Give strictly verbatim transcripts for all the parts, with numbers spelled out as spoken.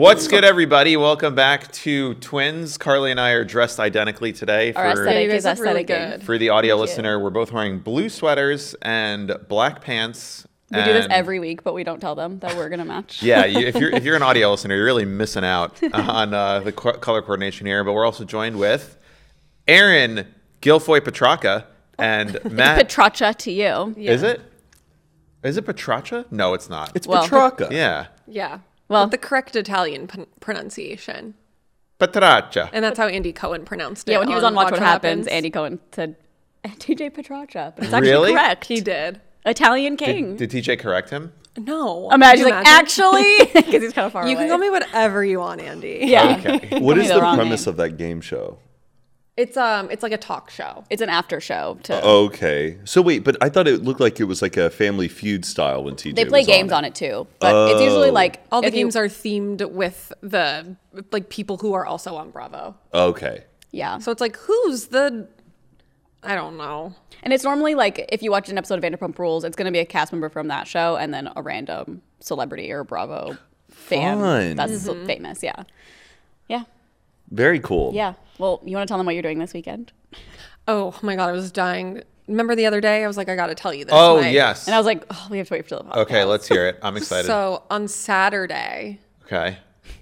What's good, everybody? Welcome back to Twins. Carly and I are dressed identically today. Our For, aesthetic you is guys look really aesthetic. good. for the audio Thank listener, we're both wearing blue sweaters and black pants. We do this and- every week, but we don't tell them that we're gonna match. Yeah, you, if you're if you're an audio listener, you're really missing out on uh, the co- color coordination here. But we're also joined with Aaron Guilfoy Petracca and Matt. Petracha to you. Yeah. Is it? Is it Petracca? No, it's not. It's Well, Petracca. yeah, Yeah. Well- With the correct Italian p- pronunciation. Petracca. And that's how Andy Cohen pronounced it. Yeah, when he was on Watch, What, Happens, Andy Cohen said T J Petracha, but it's actually Really? correct. He did. Italian king. Did, did T J correct him? No. Imagine Could like you actually, because he's kind of far You away. can call me whatever you want, Andy. Yeah. Okay. What Tell is me the wrong premise name. of that game show? It's um it's like a talk show. It's an after show. To Okay. So wait, but I thought it looked like it was like a Family Feud style when T J they play was games on on it too, but it's usually like All the if you- games are themed with the like people who are also on Bravo. Okay. yeah. So it's like who's the I don't know. And it's normally like if you watch an episode of Vanderpump Rules, it's going to be a cast member from that show and then a random celebrity or Bravo fan Fun. that's Mm-hmm. famous. Yeah. Yeah. Very cool. Yeah. Well, you want to tell them what you're doing this weekend? Oh my god, I was dying. Remember the other day? I was like, I gotta tell you this. Oh, My- yes. And I was like, oh, we have to wait for the podcast. Okay, let's hear it. I'm excited. So on Saturday, Okay.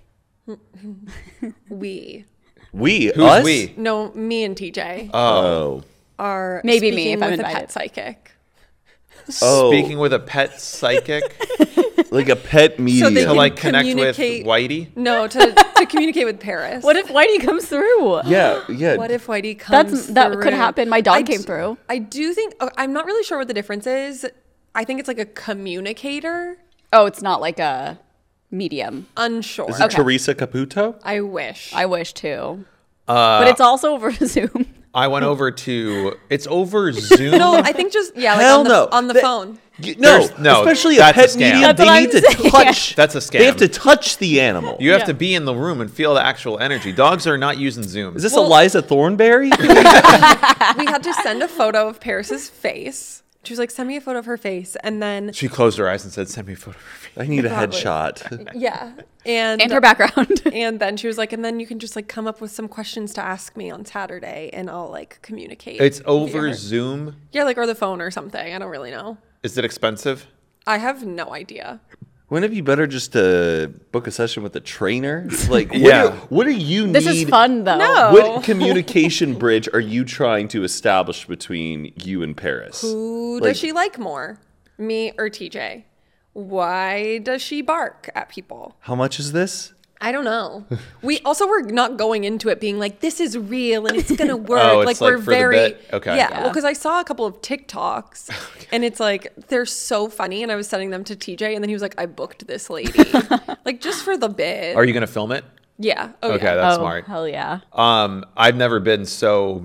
we We Who's us? we? no, me and T J Oh. are Maybe me, speaking if I'm with a invited. pet psychic. Oh. Speaking with a pet psychic Like a pet medium. they to can like connect with communicate- Whitey. No, to, to communicate with Paris. What if Whitey comes through? yeah, yeah. What if Whitey comes? That's that could through? happen. My dog I came d- through. I do think oh, I'm not really sure what the difference is. I think it's like a communicator. Oh, it's not like a medium. Unsure. Is it Teresa Caputo? I wish. I wish too, Uh, but it's also over Zoom. I went over to. It's over Zoom. no, I think just yeah, like Hell on the, no. on the That- phone. Y- No, There's- no, especially a that's a pet scam. medium. That's They what need I'm to saying. touch. That's a scam. They have to touch the animal. You have Yeah. to be in the room and feel the actual energy. Dogs are not using Zoom. Is this Well- Eliza Thornberry? We had to send a photo of Paris's face. She was like, "Send me a photo of her face," and then She closed her eyes and said, "Send me a photo." of your face." I need a Probably. headshot. yeah, and And her background. And then she was like, and then you can just like come up with some questions to ask me on Saturday, and I'll like communicate. It's via over her. Zoom. Yeah, like or the phone or something. I don't really know. Is it expensive? I have no idea. Wouldn't it be better just to book a session with a trainer? Like, what, Yeah. do, what do you This need? is fun though. No. What communication bridge are you trying to establish between you and Paris? Who Like- does she like more, me or T J? Why does she bark at people? How much is this? I don't know. We also were not going into it being like this is real and it's gonna work. Oh, it's like, like we're for the very bit? Okay. Yeah, Yeah. well, because I saw a couple of TikToks and it's like they're so funny, and I was sending them to T J, and then he was like, "I booked this lady, like just for the bit." Are you gonna film it? Yeah. Oh, Okay, yeah. that's Oh smart. hell yeah! Um, I've never been so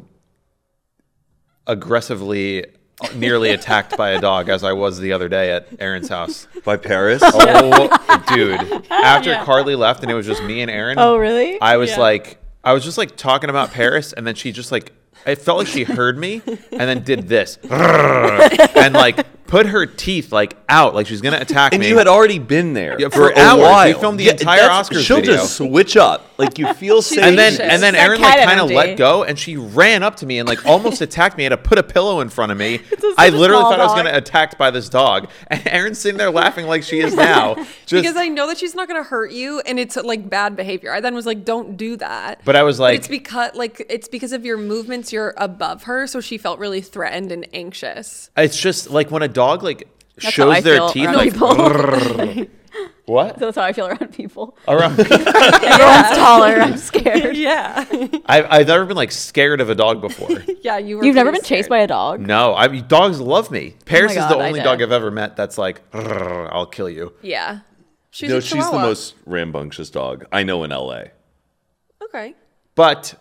aggressively nearly attacked by a dog as I was the other day at Aaron's house. By Paris? Oh, dude! After Carly left and it was just me and Aaron. Oh really? I was Yeah. like, I was just like talking about Paris, and then she just like, it felt like she heard me, and then did this, and like put her teeth like out, like she's gonna attack And me. you had already been there Yeah, for, for a hours. We while. filmed the entire that's- Oscars She'll video. just switch up. Like you feel safe. and then Anxious. and then That Aaron like cat kind of energy. let go, and she ran up to me and like almost attacked me. Had to put a pillow in front of me. a- I such a literally small thought I was dog. gonna get attacked by this dog, and Aaron's sitting there laughing like she is now. Just, Because I know that she's not gonna hurt you, and it's like bad behavior. I then was like, "Don't do that." but I was like, it's because like it's because of your movements. You're above her, so she felt really threatened and anxious. it's just like when a dog like That's how shows I their feel teeth around like people. what That's how I feel around people. around. Everyone's taller. I'm scared. Yeah, I've, I've never been like scared of a dog before. yeah. You were. You've never pretty been chased scared. by a dog? No, I mean, dogs love me. Paris is God, the I only did. dog I've ever met that's like, "Rrr, I'll kill you. Yeah, she's no, a she's the Chihuahua. most rambunctious dog I know in L A. Okay, But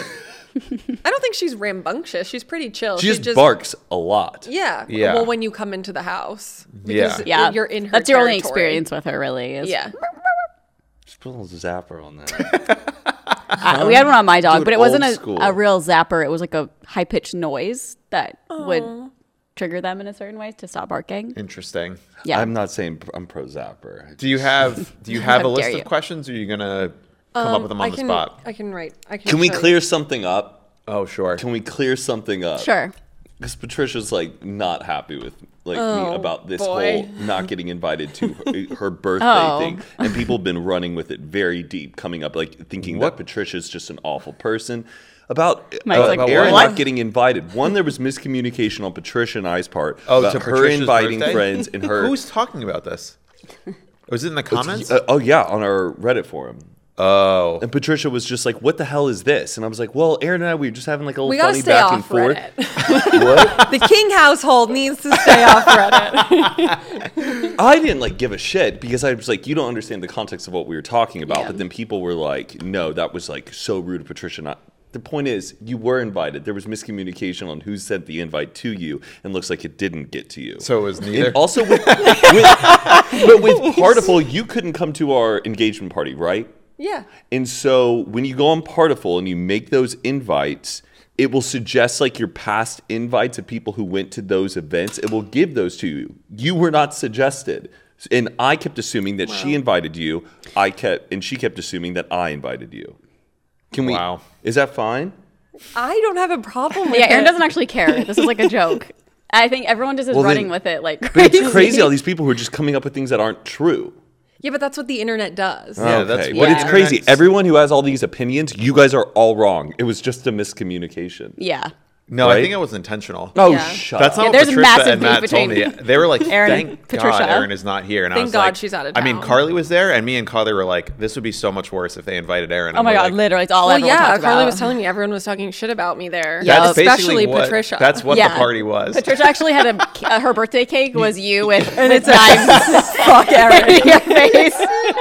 I don't think she's rambunctious. She's pretty chill. She just, barks a lot. Yeah. Yeah. Well, when you come into the house, Yeah. because Yeah, you're in her. That's your only territory. experience with her, really. Is Yeah. Just put a little zapper on that. I- we had one on my Do dog, it but it wasn't old a, school. a real zapper. It was like a high pitched noise that would trigger them in a certain way to stop barking. Interesting. Yeah. I'm not saying I'm pro Zapper. Do you have do you have How a list dare of you. questions, or are you gonna come up with them on I the can, spot? I can write. I can. Can we show you. clear something up? Oh, sure. Can we clear something up? Sure. Because Patricia's like not happy with like me Oh, about this boy. whole not getting invited to her, her birthday Oh. thing, and people have been running with it very deep, coming up like thinking What? that Patricia's just an awful person. About Mike's uh, like, Aaron what? not getting invited. One, there was miscommunication on Patricia and I's part Oh, about to her Patricia's inviting birthday? friends and her. Who's talking about this? Was it in the comments? Uh, oh yeah, on our Reddit forum. Oh. And Patricia was just like, "What the hell is this?" And I was like, "Well, Aaron and I, we were just having like a little We gotta funny stay back and off forth." Reddit. What? The King household needs to stay off Reddit. I didn't like give a shit because I was like, you don't understand the context of what we were talking about. Yeah. But then people were like, no, that was like so rude of Patricia. Not the point is, you were invited. There was miscommunication on who sent the invite to you, and looks like it didn't get to you. So it was neither. And also, with, with, but with Partiful, you couldn't come to our engagement party, right? Yeah. And so when you go on Partiful and you make those invites, it will suggest like your past invites of people who went to those events. It will give those to you. You were not suggested. And I kept assuming that she invited you. I kept, and she kept assuming that I invited you. Can we? Wow. Is that fine? I don't have a problem with Yeah, Aaron it. doesn't actually care. This is like a joke. I think everyone just is Well, then- running with it like But crazy. it's crazy all these people who are just coming up with things that aren't true. Yeah, but that's what the internet does. Yeah, okay. that's But what it's the crazy. internet's- Everyone who has all these opinions, you guys are all wrong. It was just a miscommunication. Yeah. No, I Right? think it was intentional. Oh, Yeah. shut That's up. not Yeah, what there's Patricia massive and Matt beef told me. between They were like, Aaron and "Thank Patricia." God Aaron is not here." And I Thank was God like, she's out of I mean, town. Carly was there, and me and Carly were like, "This would be so much worse if they invited Aaron." Oh And my we're god, like, literally, it's all Well, everyone yeah, talks Carly about. was telling me everyone was talking shit about me there. Yeah. That's especially basically what, Patricia. That's what Yeah. the party was. Patricia actually had a uh, her birthday cake was you with, with it's a- knives fuck Aaron in your face.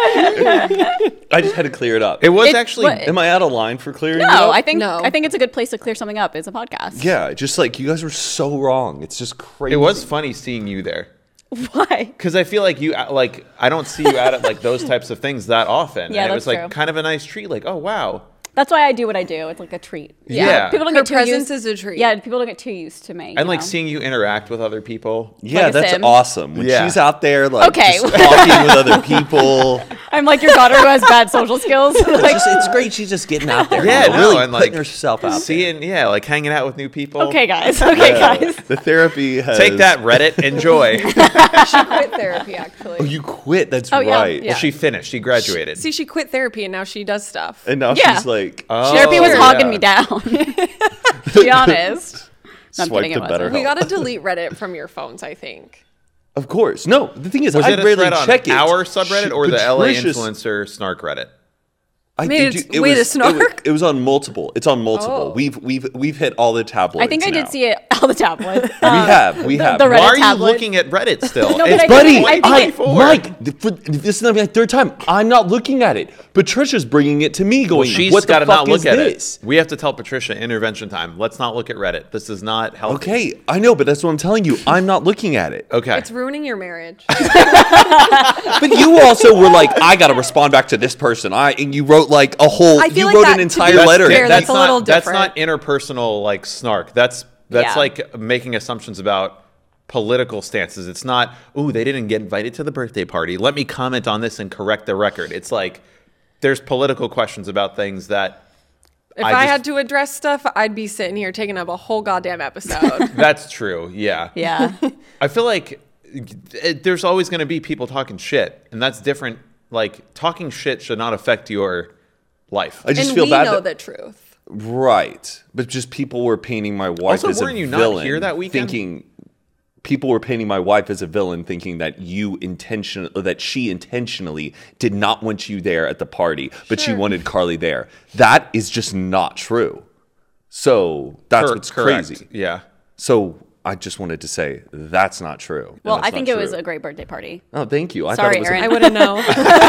I just had to clear it up. It was It- actually. what- Am I out of line for clearing it No, up? I think No. I think it's a good place to clear something up. It's a podcast. Yeah, just like you guys were so wrong. It's just crazy. It was funny seeing you there Why? because I feel like you like I don't see you out at like those types of things that often. Yeah, and it that's was like true. kind of a nice treat. Like, oh wow. That's why I do what I do. It's like a treat. Yeah. People don't Her get too presence used. is a treat. Yeah, people don't get too used to me. And you like know? seeing you interact with other people. Yeah, Like a that's sim. awesome. When Yeah. she's out there, like, Okay. just talking with other people. I'm like your daughter who has bad social skills. It's, like, just, it's great. She's just getting out there. Yeah, you know, no, really and like putting herself out seeing, yeah, like hanging out with new people. okay, guys. Okay, there. guys. The therapy has. Take that, Reddit. Enjoy. She quit therapy, actually. Oh, you quit. That's Oh, yeah, right. yeah. Well, she finished. She graduated. See, she quit therapy and now she does stuff. And now Yeah. she's like, Oh, Therapy was yeah. hogging me down. to be honest. No, I'm Swipe kidding, to it better wasn't. We got to delete Reddit from your phones, I think. of course. No, the thing is, Was I it a rarely thread on check it. our subreddit She- or the L A Patricia's- influencer snark Reddit? I Made did its do- it way to was, it was- snark? It was on multiple. It's on multiple. Oh. We've we've we've hit all the tabloids. I think I did now. see it on the tablet. We have. We have. the Why Reddit are you tablet. looking at Reddit still? No, but It's I think- Buddy, I think I, it- Mike, th- for, this is not my third time. I'm not looking at it. Patricia's bringing it to me, going, Well, she's "What got the to fuck not look is at this?" it. We have to tell Patricia intervention time. Let's not look at Reddit. This is not healthy. Okay, I know, but that's what I'm telling you. I'm not looking at it. Okay. It's ruining your marriage. But you also were like, I got to respond back to this person. I and you wrote like a whole. I feel you like wrote that- an to be entire letter. fair, that's a not, little That's not different. interpersonal like snark. That's that's Yeah. like making assumptions about political stances. It's not, ooh, they didn't get invited to the birthday party. Let me comment on this and correct the record. It's like there's political questions about things that If I I, just- had to address stuff, I'd be sitting here taking up a whole goddamn episode. that's true. Yeah. Yeah. I feel like it, there's always going to be people talking shit, and that's different. Like talking shit should not affect your life. I just and feel we bad. know that- the truth. Right, but just people were painting my wife Also, as a weren't you not villain. here that weekend? Thinking people were painting my wife as a villain, thinking that you intention that she intentionally did not want you there at the party, but she Sure. wanted Carly there. That is just not true. So that's Cor- what's correct. crazy. Yeah. So I just wanted to say that's not true. And Well, that's I think not it was true. a great birthday party. Oh, thank you. I Sorry, thought it was. Aaron. I wouldn't know.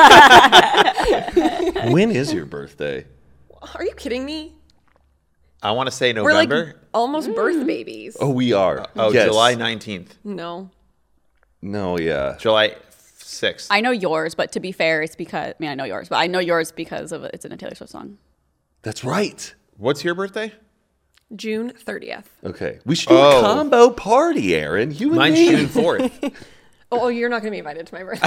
A, when is your birthday? Are you kidding me? I want to say We're like November. almost birth babies. Oh, we are. oh, Yes. July nineteenth. No. No, yeah. July sixth. I know yours, but to be fair, it's because I mean I know yours, but I know yours because of it's in a Taylor Swift song. That's right. What's your birthday? June thirtieth. Okay. We should do Oh. a combo party, Aaron. You and Mine's me. June fourth. Oh, you're not going to be invited to my birthday.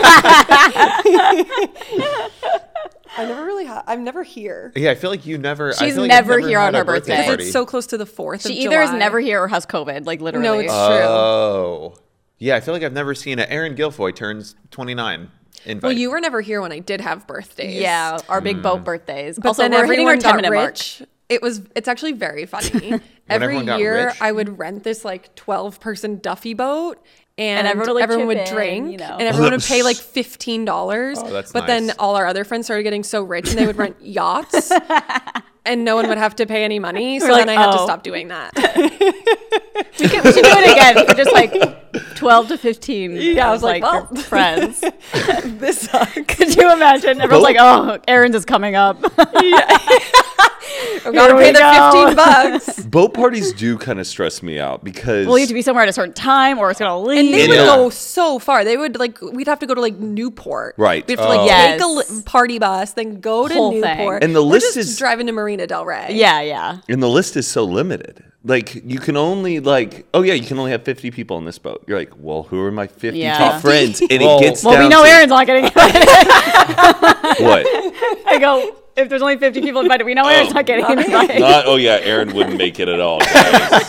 I never really have. I'm never here. Yeah, I feel like you never. I She's feel like I've never here on had a her birthday. party. It's so close to the fourth She of either is July. never here or has COVID, like literally. No, it's Uh, true. Oh, yeah. I feel like I've never seen it. Aaron Guilfoyle turns twenty-nine. Invite. Well, you were never here when I did have birthdays. Yeah, our big Hmm. boat birthdays. But also, then we're hitting our everyone ten got minute mark. rich. It was. It's actually very funny. Every everyone got year, rich? I would rent this like twelve person Duffy boat, and, And everyone would, like, everyone chip would in, drink, you know. and everyone that would pay was- like fifteen dollars. Oh, that's but then nice. all our other friends started getting so rich, and they would rent yachts, and no one would have to pay any money. So We're then like, I had to oh. stop doing that. We, could, we should do it again for just like twelve to fifteen. Yeah, I was of, like, well. your friends. This sucks. Could you imagine? Everyone's like, oh, Aaron's is coming up. I've got to Here pay we the go. fifteen bucks. Boat parties do kind of stress me out because We'll need to be somewhere at a certain time or it's going to leave. And they In would a- go so far. They would like we'd have to go to like Newport. Right. We'd have to like Oh. take a Yes. li- party bus, then go to Whole thing. Newport. And the Or list just is- driving to Marina Del Rey. Yeah, yeah. and the list is so limited. Like you can only like oh yeah you can only have fifty people on this boat. You're like, well, who are my fifty Yeah. top friends? And Well- it gets Well, down we know to Aaron's not getting invited. what? I go, if there's only fifty people invited, we know Aaron's not getting invited. Not oh yeah, Aaron wouldn't make it at all. Guys.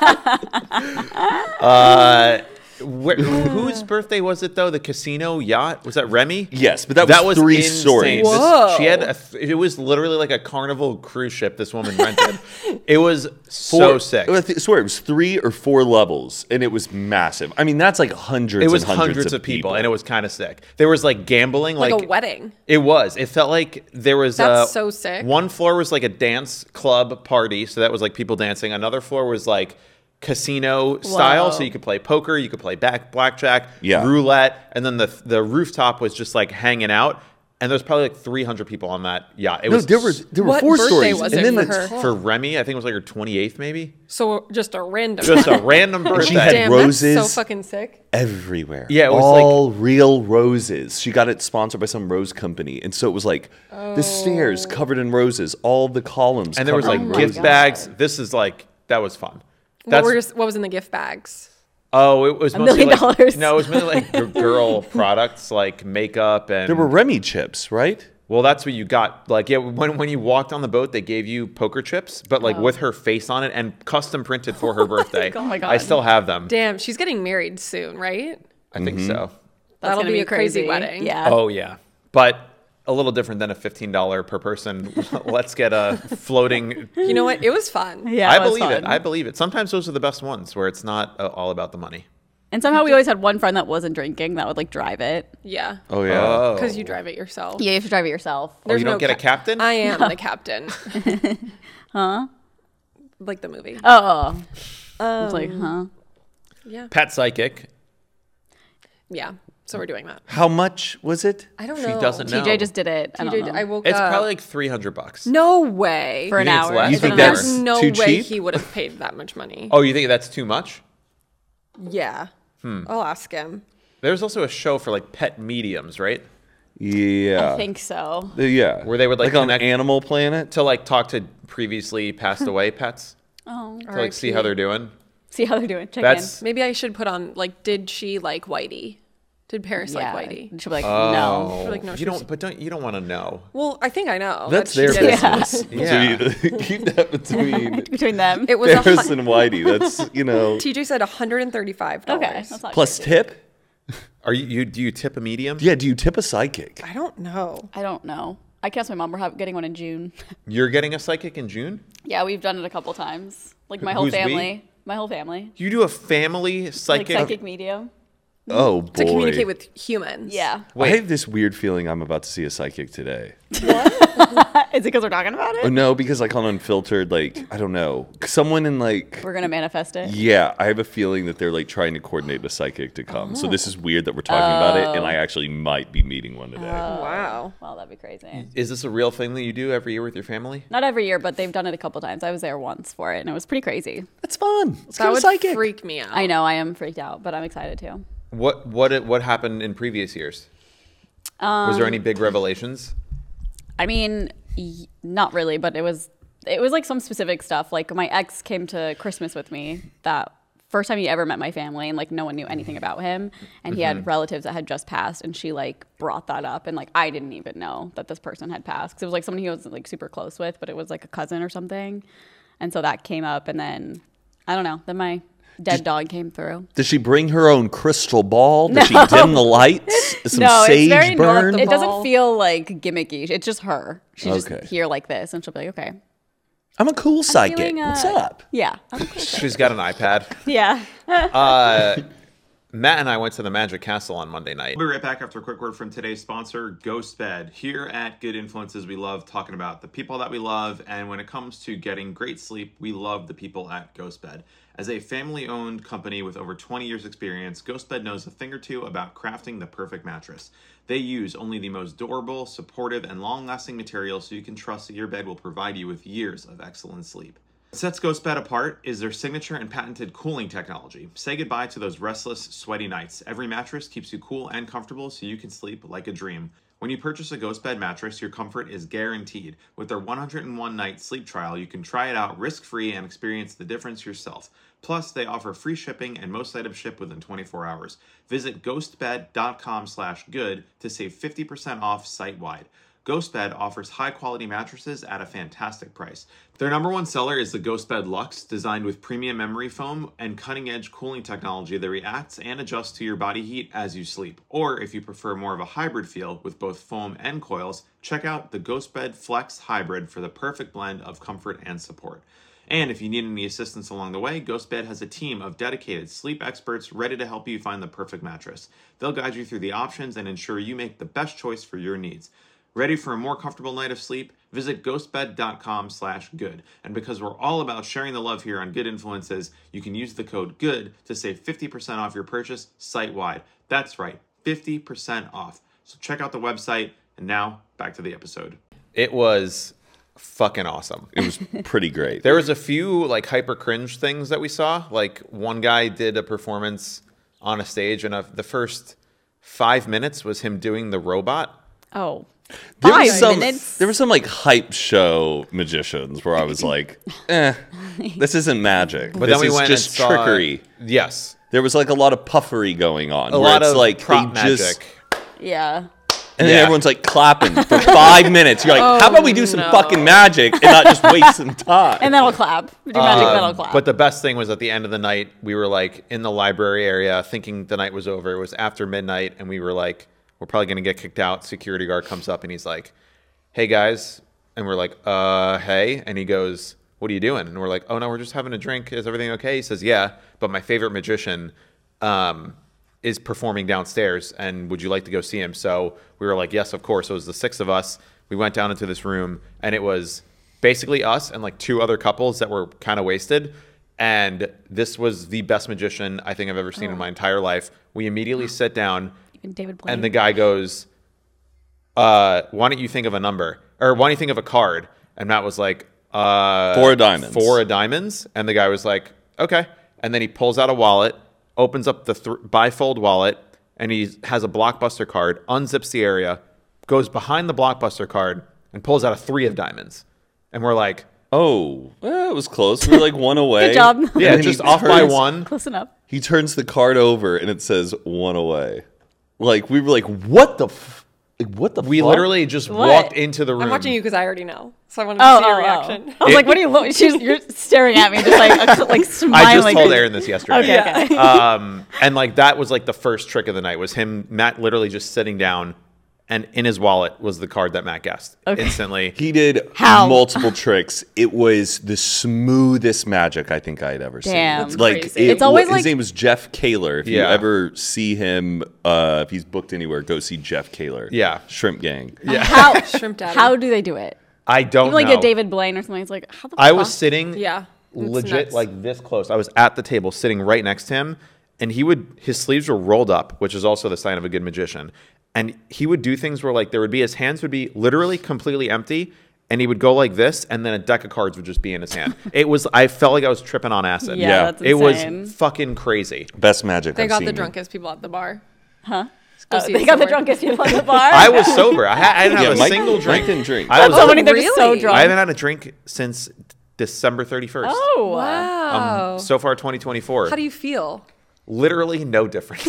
Uh, where, whose birthday was it though? The casino yacht, was that Remy? Yes, but that was, That was three insane. stories. This- Whoa. she had a th- it was literally like a Carnival cruise ship this woman rented. It was so Four- sick. I th- swear it was three or four levels, and it was massive. I mean, that's like hundreds. It was and hundreds, hundreds, of people, and it was kind of sick. There was like gambling, Like, like, a wedding. It was. It felt like there was. That's uh, so sick. One floor was like a dance club party, so that was like people dancing. Another floor was like casino style, Whoa. so you could play poker, you could play back blackjack, Yeah. roulette, and then the the rooftop was just like hanging out. And there was probably like three hundred people on that yacht. It no, was there was there were What four birthday stories, was and it then for the her? for Remy. I think it was like her twenty-eighth, maybe. So just a random. Just a random birthday. she had Damn, roses. that's so fucking sick. everywhere. Yeah, it was like- all real roses. She got it sponsored by some rose company, and so it was like the stairs covered in roses, all the columns, and there was covered like in my gift God. bags. This is like that was fun. What, That's were just, what was in the gift bags? oh, it was A mostly million like, dollars. No, it was mainly like g- girl products like makeup and There were Remy chips, right? well, that's what you got. Like yeah, when when you walked on the boat, they gave you poker chips, but like with her face on it and custom printed for her birthday. Oh my God. I still have them. Damn, she's getting married soon, right? I think so. That's That'll gonna be a crazy wedding. Yeah. Oh yeah, but a little different than a fifteen dollar per person. Let's get a floating. You know what? It was fun. Yeah, I it was believe it. fun. I believe it. Sometimes those are the best ones where it's not uh, all about the money. And somehow we always had one friend that wasn't drinking that would like drive it. Yeah. Oh yeah. Oh, Because you drive it yourself. Yeah, you have to drive it yourself. Oh, you don't get a cap- captain? I am the captain. Huh? Like the movie. Oh. I was like, huh? Yeah. Pet psychic. Yeah. So we're doing that. How much was it? I don't She know. doesn't know. T J just did it. I T don't J, know. I woke It's up. probably like three hundred bucks. No way. for an think it's hour. less? You Is it think an that's- hour? There's no too way cheap? he would have paid that much money. Oh, you think that's too much? Yeah. Hmm. I'll ask him. There's also a show for like pet mediums, right? Yeah. I think so. Uh, yeah. Where they would, like, on connect- Animal Planet. To like talk to previously passed away pets Oh. to like see how they're doing. See how they're doing. Check That's Maybe I should put on like, did she like Whitey? Did Paris in. Yeah. like Whitey? She'll be like, no. oh, Like, no, you she don't. was- But don't you don't want to know? Well, I think I know. That's that their she did it. business. Yeah. Between- keep that between Between them. It was a Paris hun- and Whitey. That's you know T J said one hundred thirty-five dollars. Okay. That's not plus crazy. tip. Are you, you? Do you tip a medium? Yeah. Do you tip a psychic? I don't know. I don't know. I can ask my mom. We're ha- getting one in June. You're getting a psychic in June. Yeah, we've done it a couple times. Like my whole Who's we? family. My whole family. You do a family Like psychic. psychic medium. Oh boy. To communicate with humans. Yeah. I have this weird feeling I'm about to see a psychic today. Is it because we're talking about Oh it? no, because I call unfiltered. Like I don't know, someone in like. We're gonna manifest it. Yeah, I have a feeling that they're like trying to coordinate a psychic to come. So this is weird that we're talking about it, and I actually might be meeting one today. Wow. Well, that'd be crazy. Is this a real thing that you do every year with your family? Not every year, but they've done it a couple times. I was there once for it, and it was pretty crazy. That's fun. Let's That go to would psychic. freak me out. I know I am freaked out, but I'm excited too. What what what happened in previous years? Was Um, there any big revelations? I mean, y- not really, but it was it was like some specific stuff. Like my ex came to Christmas with me that first time he ever met my family, and like no one knew anything about him, and he mm-hmm. had relatives that had just passed, and she like brought that up, and like I didn't even know that this person had passed because it was like someone he was like super close with, but it was like a cousin or something, and so that came up, and then I don't know, then my dead did, dog came through. Did she bring her own crystal ball? Did no. she dim the lights? Some no, sage it's very burn? It doesn't feel like gimmicky. It's just her. She's okay. just here like this, and she'll be like, okay. I'm a cool psychic. Feeling, uh, What's up? Yeah. I'm a cool She's got an iPad. Yeah. uh, Matt and I went to the Magic Castle on Monday night. We'll be right back after a quick word from today's sponsor, GhostBed. Here at Good Influences, we love talking about the people that we love, and when it comes to getting great sleep, we love the people at GhostBed. As a family-owned company with over twenty years experience, GhostBed knows a thing or two about crafting the perfect mattress. They use only the most durable, supportive, and long-lasting materials so you can trust that your bed will provide you with years of excellent sleep. What sets GhostBed apart is their signature and patented cooling technology. Say goodbye to those restless, sweaty nights. Every mattress keeps you cool and comfortable so you can sleep like a dream. When you purchase a GhostBed mattress, your comfort is guaranteed. With their one hundred one night sleep trial, you can try it out risk-free and experience the difference yourself. Plus, they offer free shipping and most items ship within twenty-four hours. Visit ghostbed.com slash good to save fifty percent off site-wide. GhostBed offers high-quality mattresses at a fantastic price. Their number one seller is the GhostBed Luxe, designed with premium memory foam and cutting-edge cooling technology that reacts and adjusts to your body heat as you sleep. Or if you prefer more of a hybrid feel with both foam and coils, check out the GhostBed Flex Hybrid for the perfect blend of comfort and support. And if you need any assistance along the way, GhostBed has a team of dedicated sleep experts ready to help you find the perfect mattress. They'll guide you through the options and ensure you make the best choice for your needs. Ready for a more comfortable night of sleep? Visit ghostbed.com slash good. And because we're all about sharing the love here on Good Influences, you can use the code GOOD to save fifty percent off your purchase site-wide. That's right, fifty percent off. So check out the website, and now back to the episode. It was fucking awesome. It was pretty great. There was a few like hyper cringe things that we saw. Like one guy did a performance on a stage, and a, the first five minutes was him doing the robot. Oh. There Five was some, minutes. There were some like hype show magicians where I was like, eh, this isn't magic. But this then we is went just and saw, trickery. Yes. There was like a lot of puffery going on. A where lot it's of like prop they magic. Just, yeah. And then Yeah. everyone's like clapping for five minutes. You're like, Oh, how about we do some no. fucking magic and not just waste some time? And then I'll clap. Do magic, then I'll Um, clap. But the best thing was at the end of the night, we were like in the library area thinking the night was over. It was after midnight, and we were like, we're probably going to get kicked out. Security guard comes up, and he's like, hey, guys. And we're like, uh, hey. And he goes, what are you doing? And we're like, oh, no, we're just having a drink. Is everything okay? He says, yeah, but my favorite magician um, is performing downstairs, and would you like to go see him? So we were like, yes, of course. So it was the six of us. We went down into this room, and it was basically us and like two other couples that were kind of wasted. And this was the best magician I think I've ever seen Oh. in my entire life. We immediately sit down, Even David Blaine. and the guy goes, uh, why don't you think of a number? Or why don't you think of a card? And Matt was like, uh, Four of diamonds. Four of diamonds. And the guy was like, okay. And then he pulls out a wallet, opens up the th- bifold wallet, and he has a Blockbuster card, unzips the area, goes behind the Blockbuster card, and pulls out a three of diamonds. And we're like, Oh, eh, it was close. We were like one away. Good job. And yeah, then just he off by turns- one. Close enough. He turns the card over and it says one away. Like we were like, what the, f- like, what the? We fuck? literally just What? walked into the room. I'm watching you because I already know, so I wanted to Oh, see your oh, reaction. oh. I was like, what are you looking? She's, you're staring at me, just like, uh, like I smiling. just told Aaron this yesterday. Okay, Yeah. okay. um, and like that was like the first trick of the night was him, Matt literally just sitting down, and in his wallet was the card that Matt guessed Okay. instantly. He did How? multiple tricks. It was the smoothest magic I think I had ever Damn. seen. That's like crazy. it It's always wa- his like- name was Jeff Kaler. If you Yeah. ever see him, uh, if he's booked anywhere, go see Jeff Kaler. Yeah. Shrimp Gang. Yeah, How, Shrimp Daddy. how do they do it? I don't Even like know. a David Blaine or something. It's like, how the I fuck? was sitting Yeah, it's legit nuts. like this close. I was at the table sitting right next to him, and he would his sleeves were rolled up, which is also the sign of a good magician. And he would do things where like there would be his hands would be literally completely empty, and he would go like this, and then a deck of cards would just be in his hand. It was I felt like I was tripping on acid. Yeah, Yeah. that's It insane. was fucking crazy. Best magic They I've got seen. the drunkest people at the bar. Huh? Go Uh, see they it got the somewhere. drunkest people at the bar. I was sober. I, ha- I didn't have Yeah, a Mike, single Mike drink. didn't drink. I That's was. so funny. They're so Really? drunk. I haven't had a drink since December thirty-first. Oh, Wow. Um, so far, twenty twenty-four. How do you feel? Literally no difference.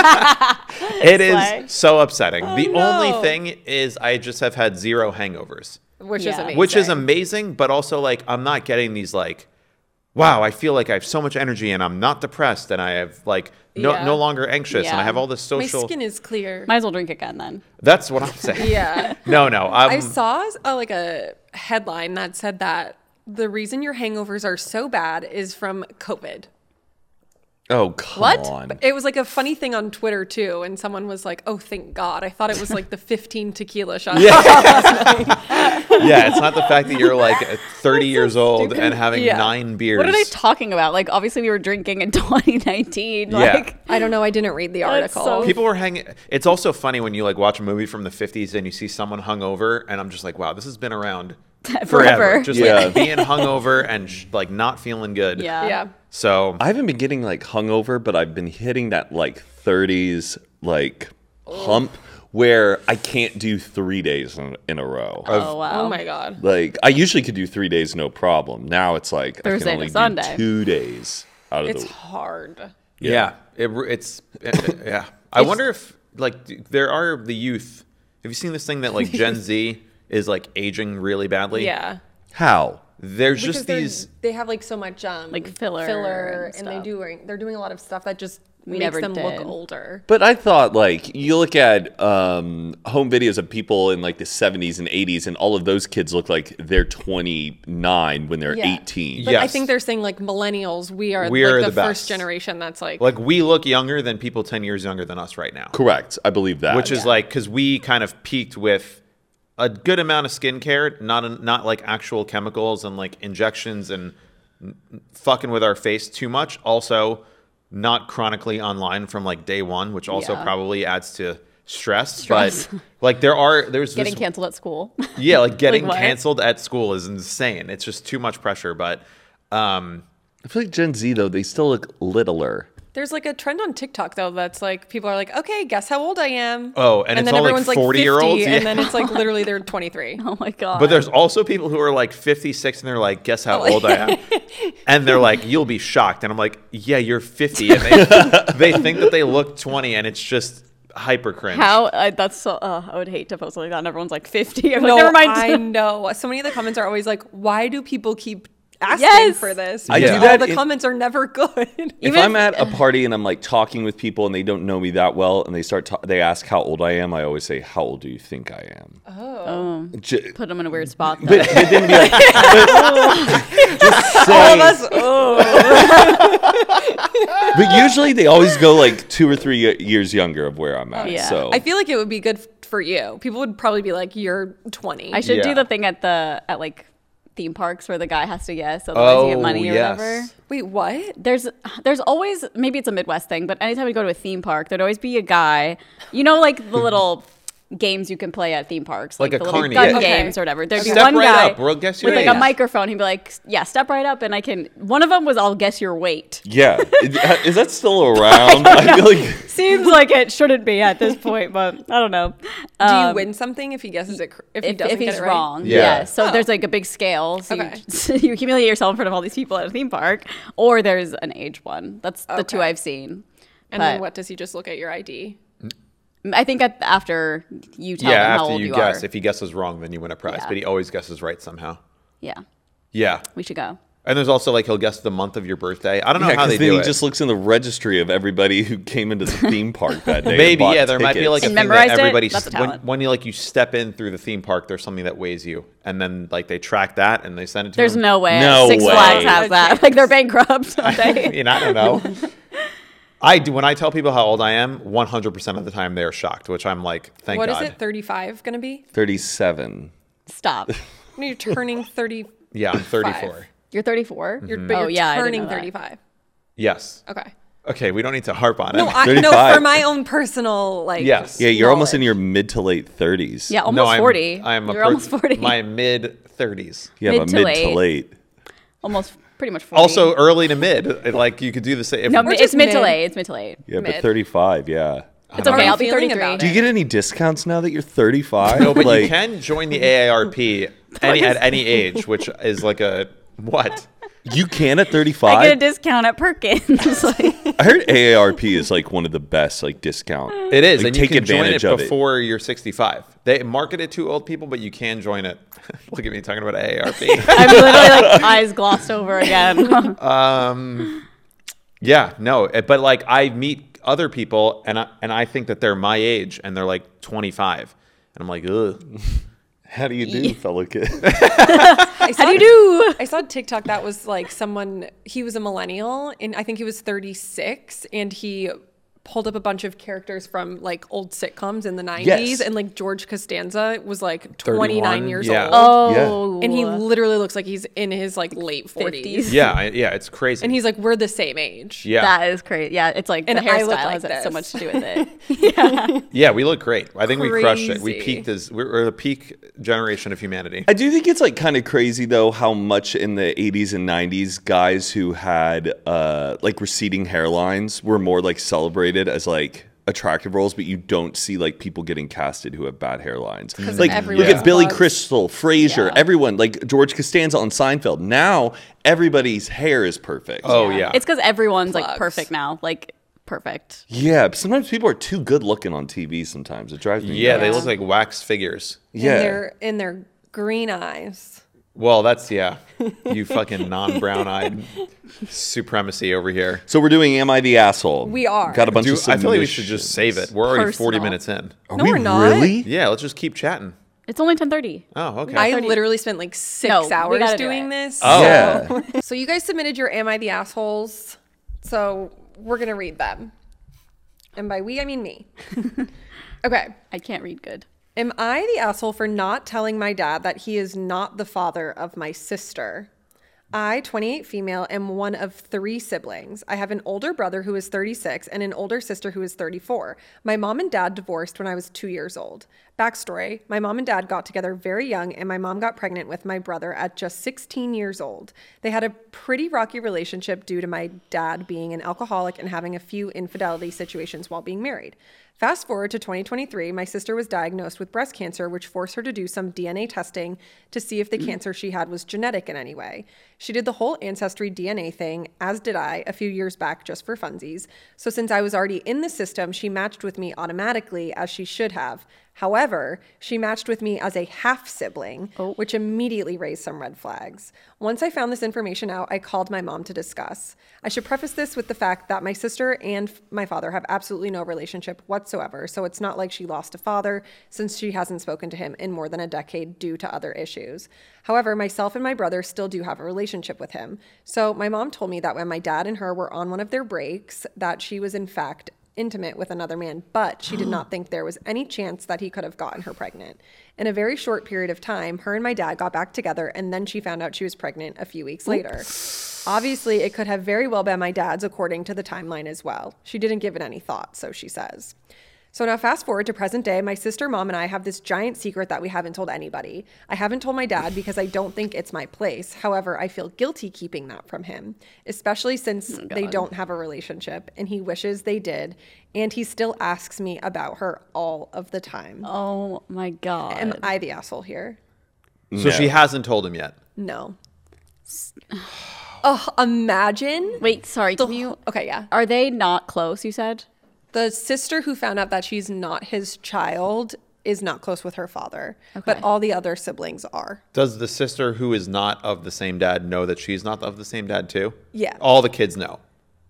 It Slay. is so upsetting. the no. only thing is I just have had zero hangovers, Which is Yeah. amazing. which is amazing, but also like I'm not getting these like, wow, I feel like I have so much energy and I'm not depressed and I have like no Yeah. no longer anxious and I Yeah. have all this My social. skin is clear. Might as well drink again then. That's what I'm saying. yeah. No, no. Um, I saw uh, like a headline that said that the reason your hangovers are so bad is from COVID. Oh, come What? on. It was like a funny thing on Twitter too, and someone was like, "Oh, thank God!" I thought it was like the fifteen tequila shots. yeah, it's not the fact that you're like thirty years old and having Yeah. nine beers. What are they talking about? Like, obviously, we were drinking in twenty nineteen. Yeah. Like, I don't know. I didn't read the That's article. so- People were hanging. It's also funny when you like watch a movie from the fifties and you see someone hungover, and I'm just like, wow, this has been around forever. Forever. Just Yeah. like being hungover and sh- like not feeling good. yeah. yeah. So I haven't been getting like hungover, but I've been hitting that like thirties like hump where I can't do three days in, in a row. Oh, wow. Oh my God. Like I usually could do three days no problem. Now it's like Thursday I to can only Sunday. do two days out of It's the. hard. yeah, it, it's it- yeah. I wonder if like d- there are the youth. Have you seen this thing that like Gen Z is like aging really badly? Yeah. How? There's Because just they're- these. they have like so much um Like filler filler, and and, they stuff. do they're doing a lot of stuff that just We makes never them look did. older. But I thought like you look at um, home videos of people in like the seventies and eighties, and all of those kids look like they're twenty-nine when they're Yeah. eighteen. But I Yes. think they're saying like millennials, we are We like are the, the best. first generation that's like, Like we look younger than people ten years younger than us right now. Correct. I believe that. Which is like because we kind of peaked with a good amount of skincare, not not like actual chemicals and like injections and n- fucking with our face too much. Also, not chronically online from like day one, which also Yeah. probably adds to stress. Stress. But like there are there's Getting this, canceled at school. yeah, like getting what? canceled at school is insane. It's just too much pressure. But um, I feel like Gen Z though they still look littler. there's like a trend on TikTok though that's like people are like, okay, guess how old I am. Oh, and it's then all, like, everyone's like forty-year-olds? fifty, Yeah. and then it's like literally they're twenty-three. Oh my God. But there's also people who are like fifty-six and they're like, guess how Oh, old I am? And they're like, you'll be shocked. And I'm like, yeah, you're fifty. And they, they think that they look twenty and it's just hyper cringe. How uh, that's so. Uh, I would hate to post something like that. And everyone's like fifty. I'm No, like, never mind. I know. So many of the comments are always like, why do people keep asking Yes. for this? I Because do all that the in- comments are never good. If Even I'm if- at a party and I'm like talking with people and they don't know me that well and they start ta- they ask how old I am, I always say, "How old do you think I am?" Oh, J- put them in a weird spot. but, though. but then be like, but, just all say, of us. Oh. but usually they always go like two or three y- years younger of where I'm at. Yeah. So I feel like it would be good f- for you. People would probably be like, you're twenty. I should Yeah. do the thing at the at like theme parks where the guy has to guess, otherwise you get money or yes. whatever. Wait, what? There's there's always, maybe it's a Midwest thing, but anytime we go to a theme park, there'd always be a guy, you know, like the little games you can play at theme parks, Like like, a the little carny. gun Yeah. games Okay. or whatever. There'd be Step one right guy up, we'll guess your with like age. a microphone. He'd be like, "Yeah, step right up," and I can. One of them was, "I'll guess your weight." yeah, is that still around? I feel like Seems like it shouldn't be at this point, but I don't know. Do you Um, win something if he guesses it? cr- If, he if, doesn't if get he's it right? wrong. Yeah. Yeah. So Oh. there's like a big scale. So, Okay. you, so you humiliate yourself in front of all these people at a theme park, or there's an age one. That's the two Okay. I've seen. And then But what does he just look at your I D? I think at, after you tell Yeah, them how after old you you, guess. are. If he guesses wrong, then you win a prize. Yeah. But he always guesses right somehow. Yeah, Yeah. we should go. And there's also like he'll guess the month of your birthday. I don't know yeah, how they because then do he it. just looks in the registry of everybody who came into the theme park that day. and Maybe, bought yeah, there might be tickets. like a And thing that memorized it? everybody That's a when, talent. when you like you step in through the theme park, there's something that weighs you, and then like they track that and they send it to There's him. no way No Six way. Flags No has that. chance. Like they're bankrupt. don't they? You know, I don't know. I do when I tell people how old I am. one hundred percent of the time they are shocked, which I'm like, thank What is God. it? thirty-five going to be? thirty-seven. Stop. When you're turning thirty. Yeah, I'm thirty-four. You're thirty-four. You're, but Oh, you're yeah, I didn't turning know that. thirty-five. Yes. Okay. Okay, we don't need to harp on it. No, I, no, thirty-five. for my own personal like. Yes. Yeah, you're almost in knowledge. your mid to late thirties. Yeah, no, almost I'm, forty. I'm You're appro- almost forty. My mid thirties. Yeah, Mid but to mid late. to late. almost pretty much forty. Also, early to mid. Like you could do the same. If, no, Or it's just mid to mid. late. It's mid to late. Yeah, but Mid. thirty-five, yeah. It's okay. I'll be feeling thirty-three. about Do you get any discounts now that you're thirty-five? No, but like, you can join the A A R P any, at any age, which is like a what? You can at I get a thirty-five. discount at Perkins. Like, I heard A A R P is like one of the best like discount. It is, Like, and take you can join advantage it of it. before you're sixty-five. They market it to old people, but you can join it. Look at me talking about A A R P. I'm literally like eyes glossed over again. um, yeah, no, it- but like I meet other people, and I and I think that they're my age, and they're like twenty-five, and I'm like, ugh. How do you do, fellow kid? I saw, How do you do? I saw TikTok that was like someone, he was a millennial and I think he was thirty-six and he pulled up a bunch of characters from like old sitcoms in the nineties Yes. and like George Costanza was like twenty-nine thirty-one, years yeah. old. Oh, And he literally looks like he's in his like late forties. fifties. Yeah, I, yeah, it's crazy. And he's like, we're the same age. yeah, That is crazy. Yeah, it's like And the I look hairstyle like has this. so much to do with it. yeah, we look great. I think we crushed it. We Crazy. peaked as we're, we're the peak generation of humanity. I do think it's like kind of crazy though how much in the eighties and nineties guys who had uh like receding hairlines were more like celebrated as like attractive roles, but you don't see like people getting casted who have bad hairlines. Like everyone look at has Billy plugs. Crystal, Frasier, Yeah. everyone like George Costanza on Seinfeld. Now everybody's hair is perfect. Oh yeah, It's because everyone's like Plugs. perfect now. Like perfect. Yeah, but sometimes people are too good looking on T V sometimes. It drives me yeah, nuts. they look like wax figures. Yeah. In their, in their green eyes. Well, that's yeah, you fucking non-brown-eyed supremacy over here. So we're doing Am I the Asshole? We are. Got a bunch Do, of I feel like we should just save it. We're already forty Personal. minutes in. Are No, we we're not. really? Yeah, let's just keep chatting. It's only ten thirty. Oh, okay. I thirty. literally spent like six No, we hours gotta do doing it. this. Oh. Yeah. So you guys submitted your Am I the Assholes? So we're going to read them. And by we, I mean me. Okay. I can't read good. Am I the asshole for not telling my dad that he is not the father of my sister? I, twenty-eight female, am one of three siblings. I have an older brother who is thirty-six and an older sister who is thirty-four. My mom and dad divorced when I was two years old. Backstory, my mom and dad got together very young and my mom got pregnant with my brother at just sixteen years old. They had a pretty rocky relationship due to my dad being an alcoholic and having a few infidelity situations while being married. Fast forward to twenty twenty-three, my sister was diagnosed with breast cancer, which forced her to do some D N A testing to see if the cancer she had was genetic in any way. She did the whole Ancestry D N A thing, as did I, a few years back just for funsies. So since I was already in the system, she matched with me automatically, as she should have. However, she matched with me as a half sibling, Oh. which immediately raised some red flags. Once I found this information out, I called my mom to discuss. I should preface this with the fact that my sister and f- my father have absolutely no relationship whatsoever, so it's not like she lost a father since she hasn't spoken to him in more than a decade due to other issues. However, myself and my brother still do have a relationship with him. So my mom told me that when my dad and her were on one of their breaks, that she was in fact intimate with another man, but she did not think there was any chance that he could have gotten her pregnant. In a very short period of time, her and my dad got back together, and then she found out she was pregnant a few weeks later. Obviously, it could have very well been my dad's, according to the timeline as well. She didn't give it any thought, so she says. So now fast forward to present day, my sister, mom, and I have this giant secret that we haven't told anybody. I haven't told my dad because I don't think it's my place. However, I feel guilty keeping that from him, especially since they don't have a relationship and he wishes they did. And he still asks me about her all of the time. Oh my god. Am I the asshole here? So No. she hasn't told him yet. No. Oh, imagine. Wait, sorry. The- Can you? okay, yeah. Are they not close? You said. The sister who found out that she's not his child is not close with her father, but Okay. all the other siblings are. Does the sister who is not of the same dad know that she's not of the same dad too? Yeah. All the kids know.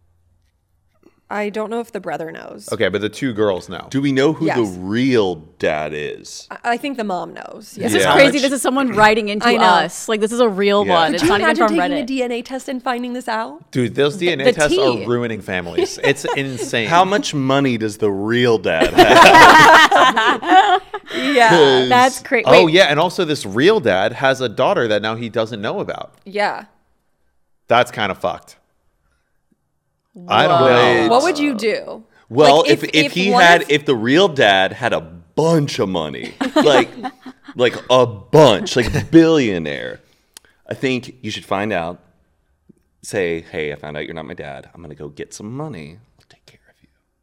I don't know if the brother knows. Okay, but the two girls know. Do we know who Yes. the real dad is? I- I think the mom knows. Yeah. This is Yeah. crazy. How much- This is someone writing into I know. us. Like this is a real Yeah. one. Could It's Could you not even imagine from taking a Reddit. D N A test and finding this out? Dude, those D N A the tests tea. are ruining families. It's insane. How much money does the real dad have? Yeah. That's crazy. Oh yeah, and also this real dad has a daughter that now he doesn't know about. Yeah. That's kind of fucked. I don't know. What would you do? Well, Like, if, if, he one had, of- if the real dad had a bunch of money, like, like a bunch, like a billionaire, I think you should find out. Say, hey, I found out you're not my dad. I'm gonna go get some money. I'll take care of you.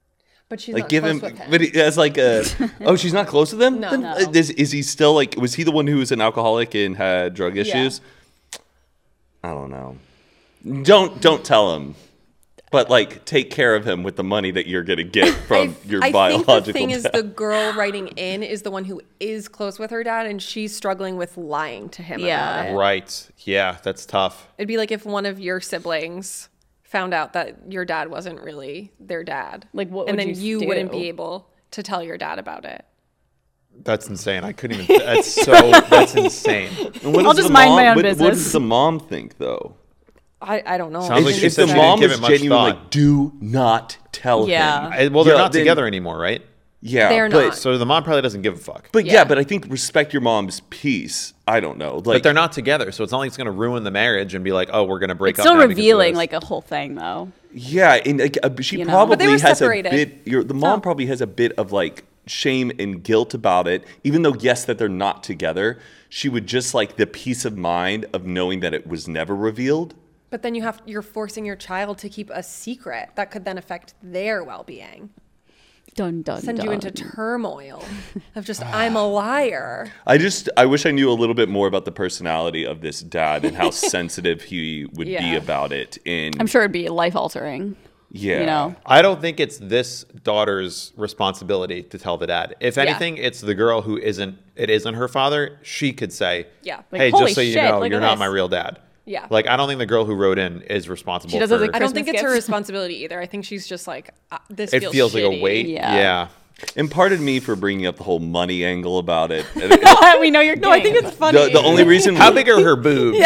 But she's Like not give close him, with him. but he has like a. Oh, she's not close with him. No. Then, No. uh, Is, is he still like? Was he the one who was an alcoholic and had drug issues? I don't know. Don't don't tell him. But like, take care of him with the money that you're gonna get from I, your I biological think the thing dad. is the girl writing in is the one who is close with her dad, and she's struggling with lying to him Yeah. about it. Right. Yeah, that's tough. It'd be like if one of your siblings found out that your dad wasn't really their dad. Like, what and would then you you wouldn't do? be able to tell your dad about it. That's insane. I couldn't even. That's so. That's insane. And what I'll does just the mind mom, my own what, What business. does the mom think though? I, I don't know. Sounds like If, she if said the she mom didn't give is it much genuine, thought. like, do not tell Yeah. him. I- well, they're Yeah, not then- together anymore, right? Yeah, They're but, not. So the mom probably doesn't give a fuck. But yeah. Yeah. but I think respect your mom's peace. I don't know. Like But they're not together, so it's not like it's going to ruin the marriage and be like, oh, we're going to break It's up. still now because of revealing this. like a whole thing, though. Yeah, and like, uh, she You know? probably But they were has separated. a bit. Your, the mom Oh. probably has a bit of like shame and guilt about it, even though yes, that they're not together. She would just like the peace of mind of knowing that it was never revealed. But then you have you're forcing your child to keep a secret that could then affect their well-being. Dun dun Send dun. you into turmoil of just I'm a liar. I just I wish I knew a little bit more about the personality of this dad and how sensitive he would be Yeah. about it. And I'm sure it'd be life altering. yeah, You know. I don't think it's this daughter's responsibility to tell the dad. If Yeah. anything, it's the girl who isn't. It isn't her father. She could say, Yeah. Like, "Hey, holy just so you shit, know, look you're at not this." my real dad." Yeah. Like I don't think the girl who wrote in is responsible. She does for, it as a I don't think Christmas it's her gift. responsibility either. I think she's just like uh, this. It feels, feels like a shitty. weight. Yeah. Yeah. and pardon me for bringing up the whole money angle about it. We know you're No, I think it's funny. the, the only reason How big are her boobs?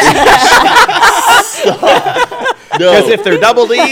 no, Because if they're double D's,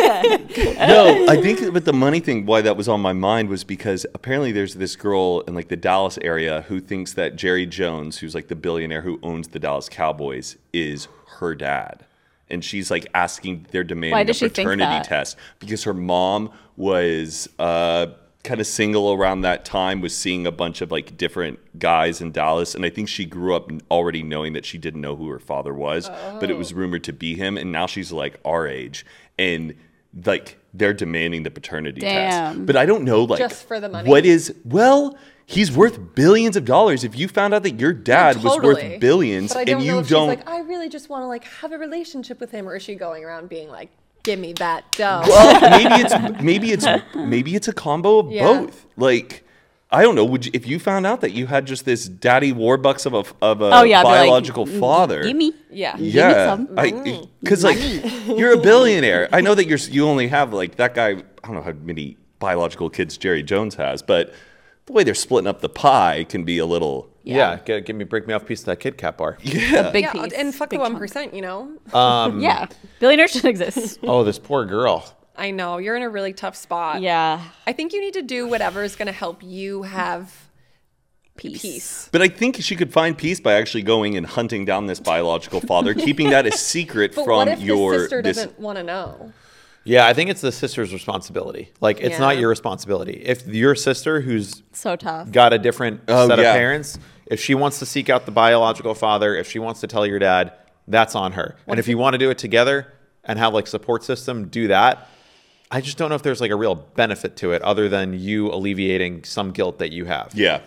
no, I think with the money thing, why that was on my mind was because apparently there's this girl in like the Dallas area who thinks that Jerry Jones, who's like the billionaire who owns the Dallas Cowboys, is her dad. And she's like asking, they're demanding Why a does she think paternity that? test because her mom was uh, kind of single around that time, was seeing a bunch of like different guys in Dallas. And I think she grew up already knowing that she didn't know who her father was, but it was rumored to be him. And now she's like our age. And like they're demanding the paternity test. Damn. But I don't know, like, Just for the money? what is, well, he's worth billions of dollars. If you found out that your dad was Totally. worth billions But I don't and know you if don't. she's like, I really just want to like have a relationship with him, or is she going around being like, give me that dough? Well, maybe it's maybe it's maybe it's a combo of Yeah. both. Like, I don't know. Would you, if you found out that you had just this daddy warbucks of a of a Oh, yeah, I'd be like, biological father? Give me. Yeah. Give me Yeah, some. I because like you're a billionaire. I know that you're you only have like that guy. I don't know how many biological kids Jerry Jones has, but the way they're splitting up the pie can be a little. yeah, get, give me break me off a piece of that Kit Kat bar. Yeah. Big Yeah, piece. and fuck the big one chunk. percent. You know. Um, Yeah. Billionaires should exist. Oh, this poor girl. I know you're in a really tough spot. Yeah. I think you need to do whatever is going to help you have Peace. peace. But I think she could find peace by actually going and hunting down this biological father, keeping that a secret But from what if your the sister this. doesn't want to know? Yeah, I think it's the sister's responsibility. Like, it's not Yeah. your responsibility. If your sister, who's So tough. got a different Oh, set yeah. of parents, if she wants to seek out the biological father, if she wants to tell your dad, that's on her. And if you want to do it together and have like support system, do that. I just don't know if there's like a real benefit to it other than you alleviating some guilt that you have. Yeah,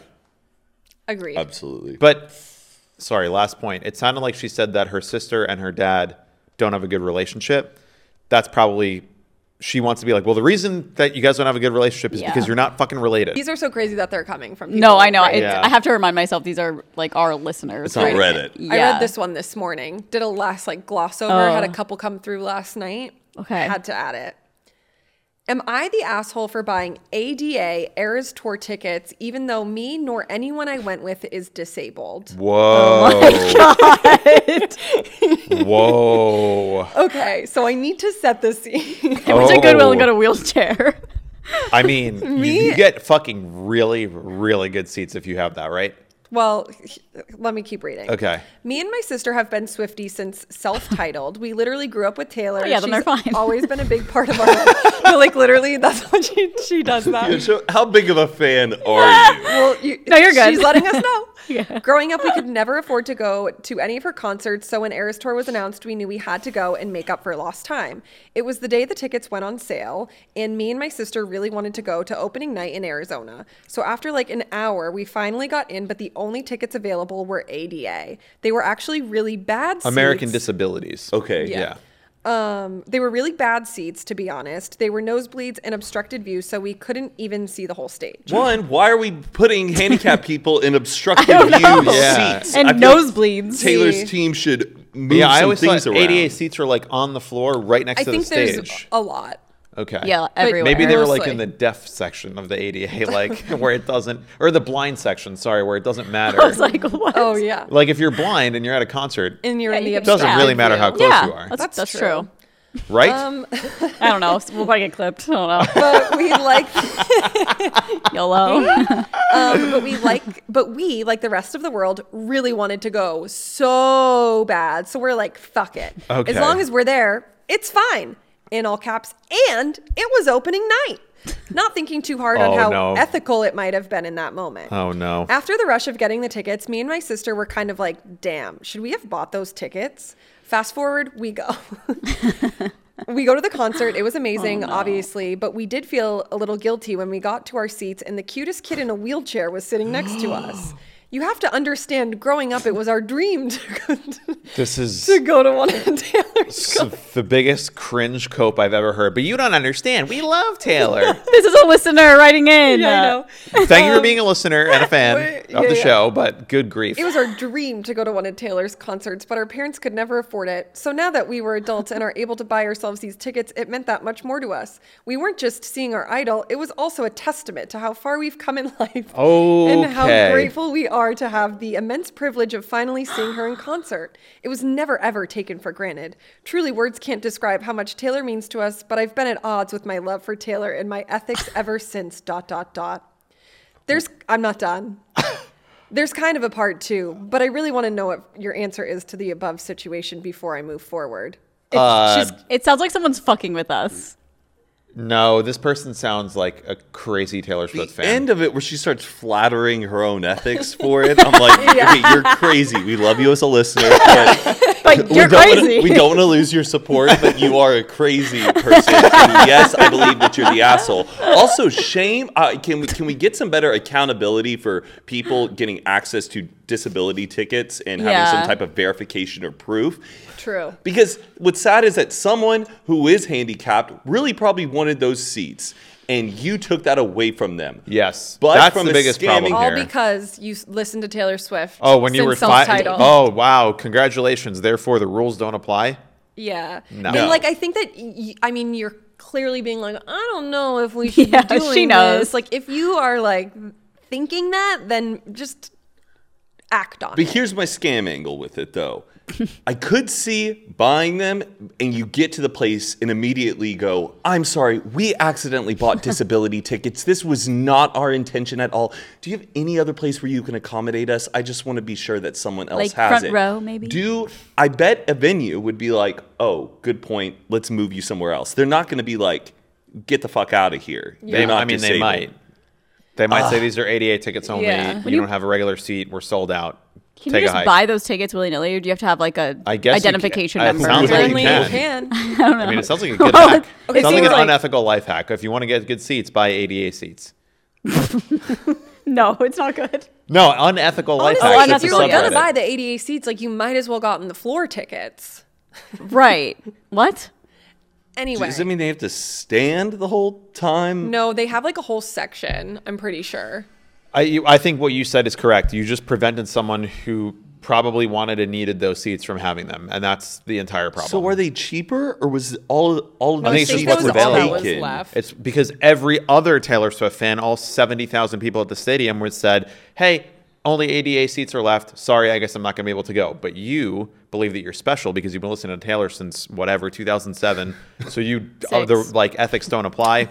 Agreed. absolutely. But sorry, last point. It sounded like she said that her sister and her dad don't have a good relationship. That's probably she wants to be like, well, the reason that you guys don't have a good relationship is Yeah. because you're not fucking related. These are so crazy that they're coming from. People, No, I know. right? It's, Yeah. I have to remind myself these are like our listeners. It's not right? Reddit. I Yeah. read this one this morning. Did a last like gloss over. Oh. Had a couple come through last night. Okay. Had to add it. Am I the asshole for buying A D A Eras tour tickets, even though me nor anyone I went with is disabled? Whoa. Oh Whoa. Okay, so I need to set the scene. I went to Goodwill and Oh. got a wheelchair. I mean, you, Me? you get fucking really, really good seats if you have that, right? Well, let me keep reading. Okay. Me and my sister have been Swifties since self-titled. We literally grew up with Taylor. Oh, yeah, then they're She's fine. always been a big part of our life. No, like literally, that's what she she does that. Yeah, so how big of a fan are you? Well, you, No, you're good. She's letting us know. Yeah. Growing up, we could never afford to go to any of her concerts, so when Eras Tour was announced, we knew we had to go and make up for lost time. It was the day the tickets went on sale, and me and my sister really wanted to go to opening night in Arizona. So after like an hour, we finally got in, but the only tickets available were A D A. They were actually really bad seats. American Disabilities. Okay. Yeah. Um, they were really bad seats, to be honest. They were nosebleeds and obstructed views, so we couldn't even see the whole stage. One, why are we putting handicapped people in obstructed view Yeah. seats? And I feel like nosebleeds. Taylor's See. team should move Yeah, I some always things thought around. A D A seats are like on the floor right next I to think the there's stage. a lot. Okay. Yeah, everywhere. Maybe they were like Mostly. in the deaf section of the A D A, like where it doesn't, or the blind section, sorry, where it doesn't matter. I was like, what? Oh, yeah. Like if you're blind and you're at a concert, And you're Yeah, in the you can- it doesn't Yeah. really matter how close yeah, you are, That's, That's that's, true. true. right? Um, I don't know. We'll probably get clipped. I don't know. but we like, YOLO. um, but we like, but we like the rest of the world really wanted to go so bad. So we're like, fuck it. Okay. As long as we're there, it's fine. In all caps, and it was opening night. Not thinking too hard Oh, on how no. ethical it might have been in that moment. oh no. After the rush of getting the tickets, me and my sister were kind of like, damn, should we have bought those tickets? Fast forward, we go. We go to the concert. It was amazing, obviously, but we did feel a little guilty when we got to our seats and the cutest kid in a wheelchair was sitting next to us. You have to understand, growing up, it was our dream to, This is to go to one of Taylor's s- the biggest cringe cope I've ever heard. But you don't understand. We love Taylor. This is a listener writing in. Yeah, I know. Thank you for being a listener and a fan Wait, of yeah, the yeah. show, but good grief. It was our dream to go to one of Taylor's concerts, but our parents could never afford it. So now that we were adults and are able to buy ourselves these tickets, it meant that much more to us. We weren't just seeing our idol, it was also a testament to how far we've come in life. And how Okay. grateful we are to have the immense privilege of finally seeing her in concert. It was never ever taken for granted. Truly, words can't describe how much Taylor means to us, but I've been at odds with my love for Taylor and my ethics ever since dot dot dot. There's I'm not done. There's kind of a part two, but I really want to know what your answer is to the above situation before I move forward. It's Uh, just, it sounds like someone's fucking with us. No, this person sounds like a crazy Taylor The Swift fan. end of it where she starts flattering her own ethics for it, I'm like, okay, you're crazy. We love you as a listener, but But we you're don't crazy. Wanna, we don't want to lose your support, but you are a crazy person. And yes, I believe that you're the asshole. Also, shame. Uh, can we can we get some better accountability for people getting access to disability tickets and having Yeah. some type of verification or proof? True. Because what's sad is that someone who is handicapped really probably wanted those seats, and you took that away from them. yes, But that's from the a biggest scamming- problem All here. because you s- listened to Taylor Swift. oh, when you sing were self five. title. Oh, wow! Congratulations. Therefore, the rules don't apply. Yeah. No. And like I think that y- I mean you're clearly being like, I don't know if we should Yeah, be doing she knows. this. Like if you are like thinking that, then just act on But it. here's my scam angle with it, though. I could see buying them, and you get to the place and immediately go, I'm sorry, we accidentally bought disability tickets. This was not our intention at all. Do you have any other place where you can accommodate us? I just want to be sure that someone else Like has front it. row, maybe? Do I bet a venue would be like, oh, good point. Let's move you somewhere else. They're not going to be like, get the fuck out of here. They, They're not I mean, they disabled. might. They might say these are A D A tickets only. Yeah. You, When you- don't have a regular seat. We're sold out. Can Take you a just hike. buy those tickets willy nilly, or do you have to have like a I guess you can- identification it number? sounds like you Apparently can. you can. I mean, it sounds like a good Well, hack. it It sounds like seems an like- unethical life hack. If you want to get good seats, buy A D A seats. No, it's not good. No, unethical life Honestly, hacks. if It's a you were gonna subreddit. buy the A D A seats, like you might as well gotten the floor tickets. Right. What? Anyway. Does that mean they have to stand the whole time? No, they have like a whole section, I'm pretty sure. I, you, I think what you said is correct. You just prevented someone who probably wanted and needed those seats from having them, and that's the entire problem. So are they cheaper, or was all all of I the think it's just seats what's were that was all that available. was taken? left. It's because every other Taylor Swift fan, all seventy thousand people at the stadium, would said, "Hey, only A D A seats are left. Sorry, I guess I'm not going to be able to go." But you believe that you're special because you've been listening to Taylor since whatever two thousand seven. So you, uh, the like ethics don't apply.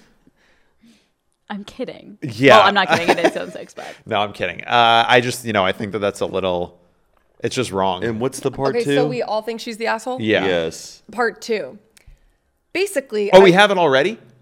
I'm kidding. Yeah. Oh, I'm not kidding. It is oh six, but No, I'm kidding. Uh, I just, you know, I think that that's a little. It's just wrong. And what's the part Okay, two? so we all think she's the asshole? yeah. Uh, Yes. Part two. Basically, Oh, I- we have it already.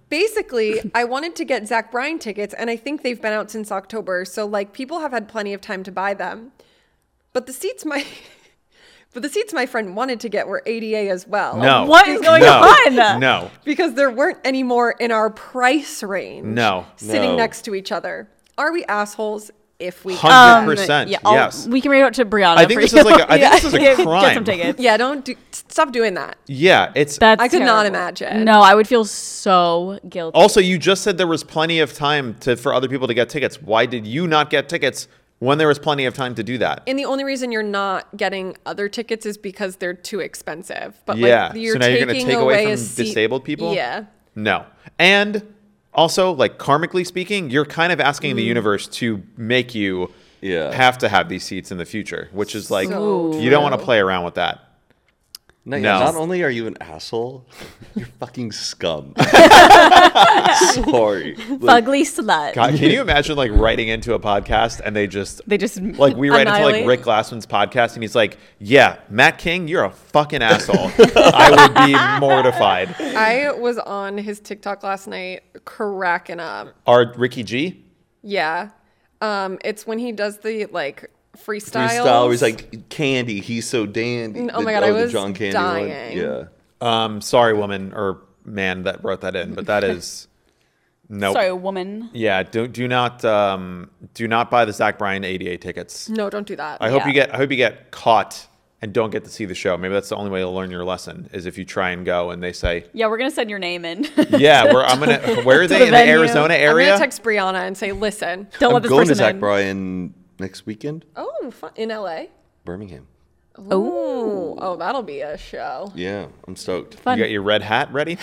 Basically, I wanted to get Zach Bryan tickets, and I think they've been out since October. So, like, people have had plenty of time to buy them. But the seats my, but the seats my friend wanted to get were A D A as well. No. What is going no. on? No. Because there weren't any more in our price range. No. Sitting No. next to each other. Are we assholes if we? Hundred percent. yeah, I'll- Yes. We can read out to Brianna. I think for this you. is like a- I think Yeah. this is a Get- Get crime. some tickets. Yeah, don't do, stop doing that. Yeah. It's That's I could not terrible. imagine. No, I would feel so guilty. also you just said there was plenty of time to for other people to get tickets. Why did you not get tickets when there was plenty of time to do that? And the only reason you're not getting other tickets is because they're too expensive. But Yeah. like, you're So now you're taking gonna take away away from a seat- disabled people? Yeah. No. And also, like karmically speaking, you're kind of asking the universe to make you Yeah. have to have these seats in the future, which is like So you don't want to true. play around with that. No, No. Not only are you an asshole, you're fucking scum. Sorry. Like, Fugly slut. God, can you imagine like writing into a podcast and they just They just like we write into like Annihilate. Rick Glassman's podcast and he's like, "Yeah, Matt King, you're a fucking asshole." I would be mortified. I was on his TikTok last night cracking up. Our Ricky G? Yeah. Um, it's when he does the like freestyle. freestyle where he's like, Candy, he's so dandy. Oh my The- God, I the was John Candy dying. one. Yeah. Um, sorry, woman or man that wrote that in, but that is nope. Sorry, woman. Yeah, do do not um do not buy the Zach Bryan A D A tickets. No, don't do that. I hope Yeah. you get I hope you get caught and don't get to see the show. Maybe that's the only way you'll learn your lesson is if you try and go and they say, Yeah, we're gonna send your name in. "Yeah, we're I'm gonna where are they the in the venue. Arizona I'm area?" gonna text Brianna and say, listen. Don't I'm let this going to person Zach in. Bryan next weekend, Oh, fun. In L A? Birmingham. Oh, oh, that'll be a show. Yeah, I'm stoked. Fun. You got your red hat ready?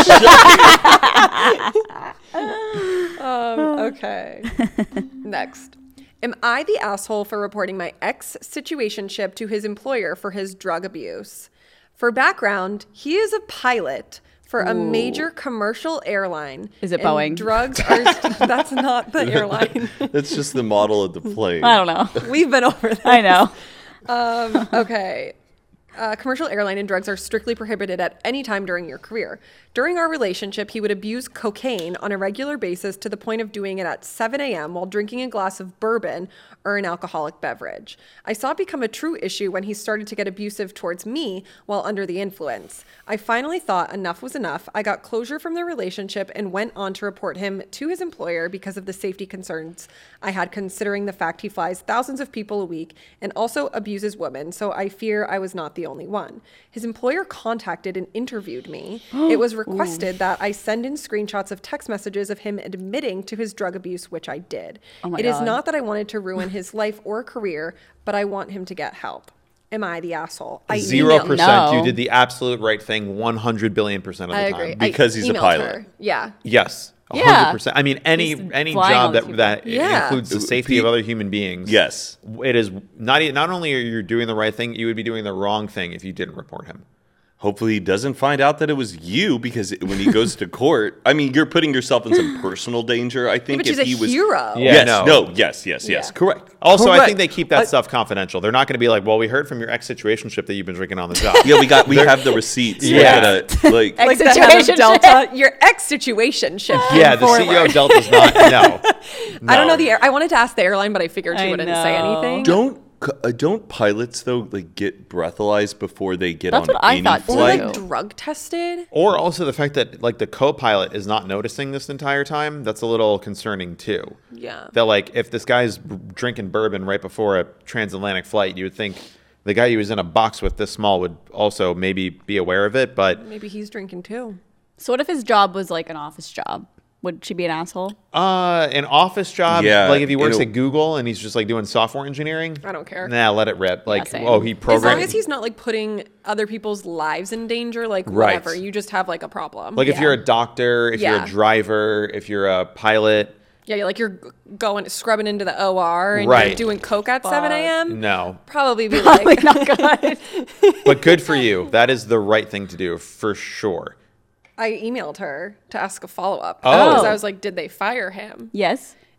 Um, okay. Next. Am I the asshole for reporting my ex situationship to his employer for his drug abuse? For background, he is a pilot for a major commercial airline. Is it and Boeing? Drugs are. That's not the airline. That's just the model of the plane. I don't know. We've been over that. I know. Um, okay. Uh, commercial airline and drugs are strictly prohibited at any time during your career. During our relationship, he would abuse cocaine on a regular basis to the point of doing it at seven a.m. while drinking a glass of bourbon or an alcoholic beverage. I saw it become a true issue when he started to get abusive towards me while under the influence. I finally thought enough was enough. I got closure from the relationship and went on to report him to his employer because of the safety concerns I had, considering the fact he flies thousands of people a week and also abuses women, so I fear I was not the only one. His employer contacted and interviewed me. It was requested that I send in screenshots of text messages of him admitting to his drug abuse, which I did. Oh my It is God. not that I wanted to ruin his life or career, but I want him to get help. Am I the asshole? I Zero emailed- percent. No. You did the absolute right thing one hundred billion percent of the I time. agree. Because I he's a emailed pilot. her. Yeah. Yes. Yeah. one hundred percent. I mean, any He's any flying all job these that people. that Yeah. includes the safety of other human beings. Yes. It is not e- not only are you doing the right thing, you would be doing the wrong thing if you didn't report him. Hopefully he doesn't find out that it was you, because when he goes to court, I mean, you're putting yourself in some personal danger. I think but if she's a he was hero. Yeah, yes, no. no. yes, yes, yes, Yeah. correct. Also, I Correct. think they keep that I- stuff confidential. They're not going to be like, "Well, we heard from your ex situationship that you've been drinking on the job." Yeah, we got we have the receipts. Yeah. We're gonna, like Like the head of Situationship. Delta, your ex situation ship. Yeah, the C E O of Delta's not. No. I don't know No. the air. I wanted to ask the airline, but I figured she I wouldn't say know. anything. don't uh, don't pilots though like get breathalyzed before they get That's on what I any thought, too. Or flight? like drug tested. Or also the fact that like the co-pilot is not noticing this entire time. That's a little concerning too. Yeah. That like if this guy's b- drinking bourbon right before a transatlantic flight, you would think the guy he was in a box with this small would also maybe be aware of it. But Maybe he's drinking too. So what if his job was like an office job? Would she be an asshole? uh, an office job, Yeah, like if he works you know- at Google and he's just like doing software engineering, I don't care. Nah, let it rip. Like same. oh, he As long programmed. as he's not like putting other people's lives in danger, like Right. whatever, you just have like a problem. like if Yeah. you're a doctor, if you're Yeah. a driver, if you're a pilot, yeah, you're like you're g- going scrubbing into the O R and Right. you're doing coke at seven a.m. no. Probably be Probably like, not good. But good for you. That is the right thing to do for sure. I emailed her to ask a follow up Oh. because I was like, did they fire him? Yes.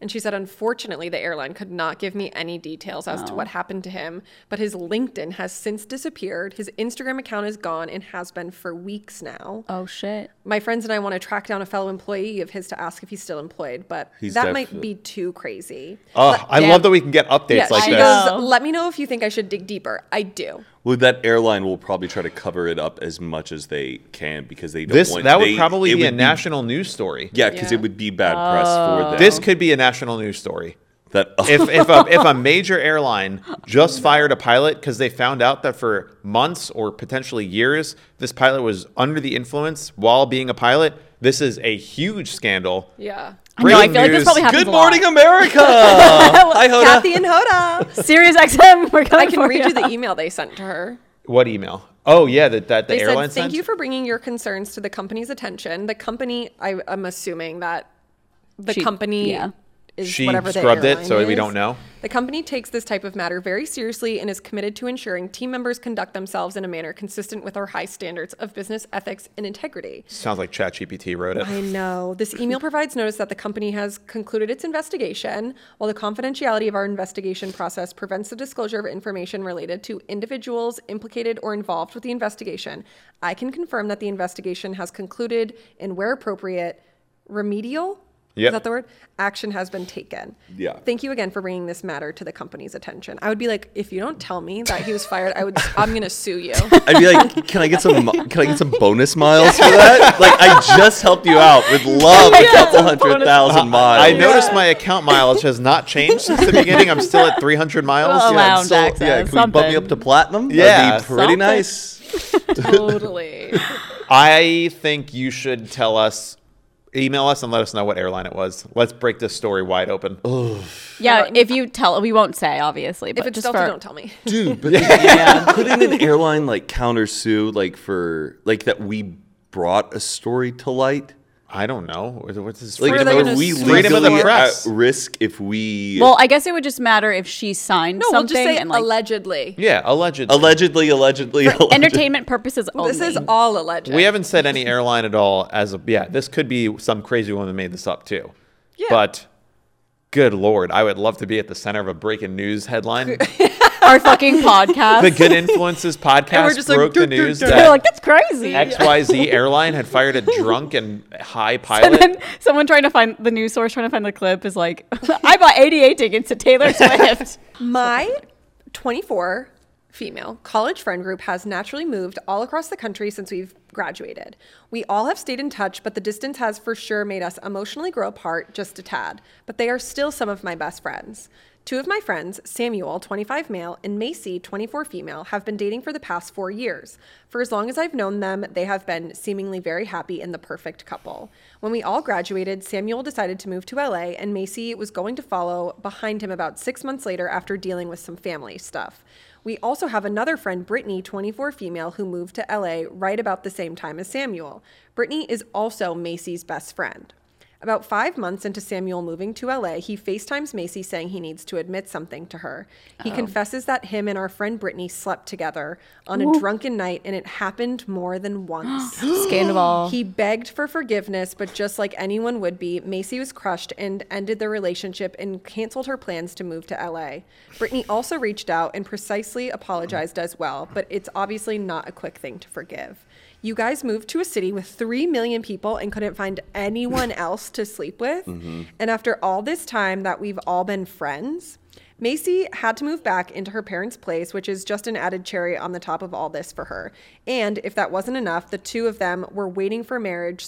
And she said, unfortunately, the airline could not give me any details as to what happened to him, but his LinkedIn has since disappeared. His Instagram account is gone and has been for weeks now. Oh, shit. My friends and I want to track down a fellow employee of his to ask if he's still employed, but He's that def- might be too crazy. Oh, I Damn. love that we can get updates Yeah, like she this. goes, let me know if you think I should dig deeper. I do. Well, that airline will probably try to cover it up as much as they can because they don't This want that would they- probably it be a would national news story. Yeah, because Yeah. it would be bad press for them. This could be a national news story. that if if a, if a major airline just fired a pilot because they found out that for months or potentially years this pilot was under the influence while being a pilot, this is a huge scandal. Yeah. I know, I Breaking feel like this news. probably happens Good a lot. morning, America. Hi, Hoda. Kathy and Hoda. Sirius X M, we're coming I can for read you the email they sent to her. What email? Oh yeah, that that the They airline said, thank sent? you for bringing your concerns to the company's attention. The company, I, I'm assuming that the She- company yeah. is She whatever the scrubbed it, airline so we is. don't know? The company takes this type of matter very seriously and is committed to ensuring team members conduct themselves in a manner consistent with our high standards of business ethics and integrity. Sounds like ChatGPT wrote it. I know. This email provides notice that the company has concluded its investigation. While the confidentiality of our investigation process prevents the disclosure of information related to individuals implicated or involved with the investigation, I can confirm that the investigation has concluded and, where appropriate, remedial Yep. is that the word? Action has been taken. Yeah. Thank you again for bringing this matter to the company's attention. I would be like, if you don't tell me that he was fired, I would. I'm gonna sue you. I'd be like, can I get some? Can I get some bonus miles for that? Like, I just helped you out. Would love a couple hundred thousand miles. I noticed my account mileage has not changed since the beginning. I'm still at three hundred miles. Well, Yeah, lounge so- access. Yeah, can we bump me something. up to platinum? Yeah, That'd be pretty something. nice. Totally. I think you should tell us, email us and let us know what airline it was. Let's break this story wide open. Yeah, if you tell, we won't say, obviously. But If it's just Delta, for, don't tell me. Dude, but yeah. couldn't an airline like counter sue like for like that we brought a story to light? I don't know. What's this? Like, Where are they are gonna we sue? Freedom of the legally press. at risk if we Well, I guess it would just matter if she signed No, we'll something just say and like allegedly. Yeah, allegedly. allegedly, allegedly, allegedly. entertainment purposes only. This is all alleged. We haven't said any airline at all as of, yeah, this could be some crazy woman made this up too. Yeah. But good Lord, I would love to be at the center of a breaking news headline. Our fucking podcast. The Good Influences podcast we're just like, broke the "Dur, dur, news dur." They're that like, that's crazy. X Y Z airline had fired a drunk and high And pilot. then someone trying to find the news source, trying to find the clip, is like, I bought eighty-eight tickets to Taylor Swift. My twenty-four female college friend group has naturally moved all across the country since we've graduated. We all have stayed in touch, but the distance has for sure made us emotionally grow apart just a tad. But they are still some of my best friends. Two of my friends, Samuel, twenty-five male, and Macy, twenty-four female, have been dating for the past four years. For as long as I've known them, they have been seemingly very happy and the perfect couple. When we all graduated, Samuel decided to move to L A, and Macy was going to follow behind him about six months later after dealing with some family stuff. We also have another friend, Brittany, twenty-four female, who moved to L A right about the same time as Samuel. Brittany is also Macy's best friend. About five months into Samuel moving to L A, he FaceTimes Macy saying he needs to admit something to her. He confesses that him and our friend Brittany slept together on a drunken night, and it happened more than once. Scandal. He begged for forgiveness, but just like anyone would be, Macy was crushed and ended the relationship and canceled her plans to move to L A. Brittany also reached out and precisely apologized as well, but it's obviously not a quick thing to forgive. You guys moved to a city with three million people and couldn't find anyone else to sleep with. Mm-hmm. And after all this time that we've all been friends, Macy had to move back into her parents' place, which is just an added cherry on the top of all this for her. And if that wasn't enough, the two of them were waiting for marriage.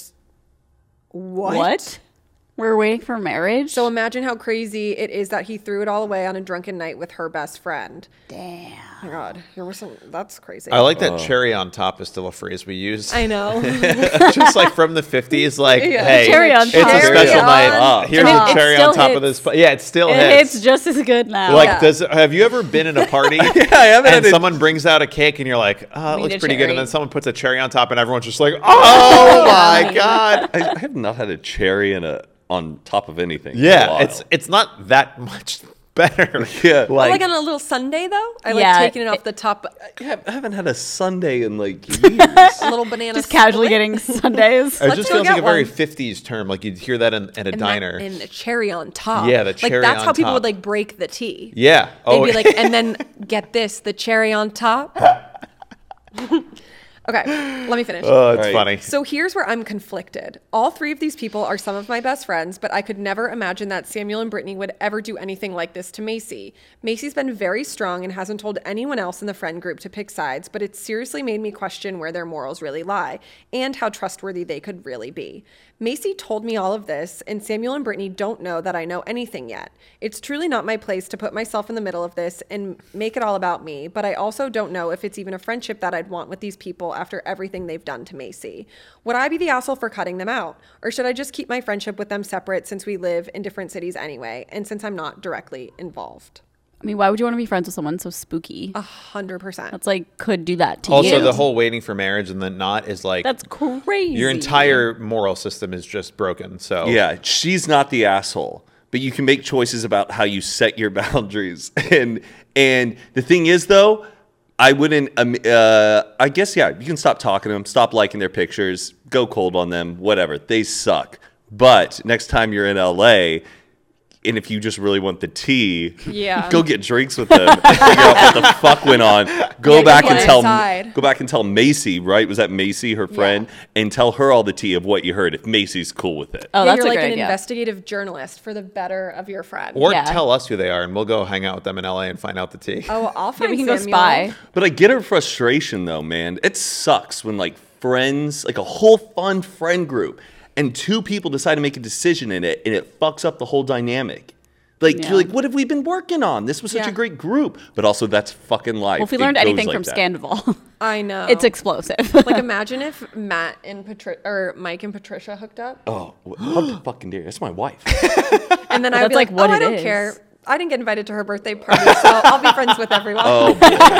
What? What? We're waiting for marriage? So imagine how crazy it is that he threw it all away on a drunken night with her best friend. Damn. Oh my God, there was some. That's crazy. I like that cherry on top is still a phrase we use. I know. Just like from the fifties, like, Yeah. hey, Cherry on it's a top. special Cherry night. on Here's top. a It cherry still on top of hits. this. Yeah, it still It hits. hits just as good now. Like, Yeah. does have you ever been in a party I haven't and had a- someone brings out a cake and you're like, oh, it Need looks a pretty good, and cherry. then someone puts a cherry on top and everyone's just like, oh my god. I, I have not had a cherry in a on top of anything. in a Yeah, while. it's it's not that much better. Yeah. Like, like on a little Sunday though. I like Yeah, taking it off it- the top. Yeah, I haven't had a Sunday in like years. A little banana. Just casually split. getting Sundays. It Let's just go feels like a get very one. fifties term. Like you'd hear that in, at a and diner. That, and the cherry on top. Yeah, the Like cherry that's on how people top. would like break the tea. yeah. They'd Oh, be like, and then get this, the cherry on top. Okay, let me finish. oh, it's All right. funny. So here's where I'm conflicted. All three of these people are some of my best friends, but I could never imagine that Samuel and Brittany would ever do anything like this to Macy. Macy's been very strong and hasn't told anyone else in the friend group to pick sides, but it's seriously made me question where their morals really lie and how trustworthy they could really be. Macy told me all of this, and Samuel and Brittany don't know that I know anything yet. It's truly not my place to put myself in the middle of this and make it all about me, but I also don't know if it's even a friendship that I'd want with these people after everything they've done to Macy. Would I be the asshole for cutting them out? Or should I just keep my friendship with them separate since we live in different cities anyway, and since I'm not directly involved? I mean, why would you want to be friends with someone so spooky? A hundred percent. That's like could do that to Also, you. the whole waiting for marriage and then not is like That's crazy. your entire moral system is just broken. So Yeah, she's not the asshole, but you can make choices about how you set your boundaries. And and the thing is, though, I wouldn't. Um, uh, I guess yeah, you can stop talking to them, stop liking their pictures, go cold on them, whatever. They suck. But next time you're in L A. And if you just really want the tea, Yeah. go get drinks with them and figure out what the fuck went on. Go Yeah, back go and on tell inside. go back and tell Macy, right? Was that Macy, her friend? And tell her all the tea of what you heard if Macy's cool with it. Oh, Yeah, that's you're a like great an idea. investigative journalist for the better of your friend. or Yeah. tell us who they are, and we'll go hang out with them in L A and find out the tea. Oh, I'll Yeah, find we can go Samuel. spy. But I get her frustration though, man. It sucks when like friends, like a whole fun friend group, and two people decide to make a decision in it, and it fucks up the whole dynamic. Like Yeah. you're like, what have we been working on? This was such Yeah. a great group, but also that's fucking life. Well, if we It learned goes anything like from that. Scandival, I know. it's explosive. Like imagine if Matt and Patri- or Mike and Patricia hooked up, Oh, wh- how the fucking dare! That's my wife. and then Well, I'd be that's like, like what "Oh, I it don't is. care. I didn't get invited to her birthday party, so I'll be friends with everyone." Oh,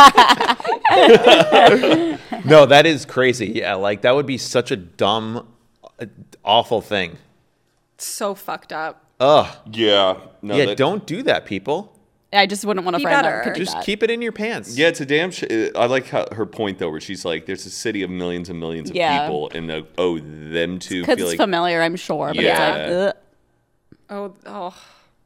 No, that is crazy. Yeah, like that would be such a dumb, uh, awful thing. So fucked up. Ugh. yeah. No, yeah, that- don't do that, people. I just wouldn't want a Be friend better. that could do Just that. keep it in your pants. Yeah, it's a damn. Sh- I like how, her point though, where she's like, "There's a city of millions and millions of Yeah. people, and uh, oh, them two because feel it's like." familiar, I'm sure. But Yeah. it's like, ugh. Oh, oh.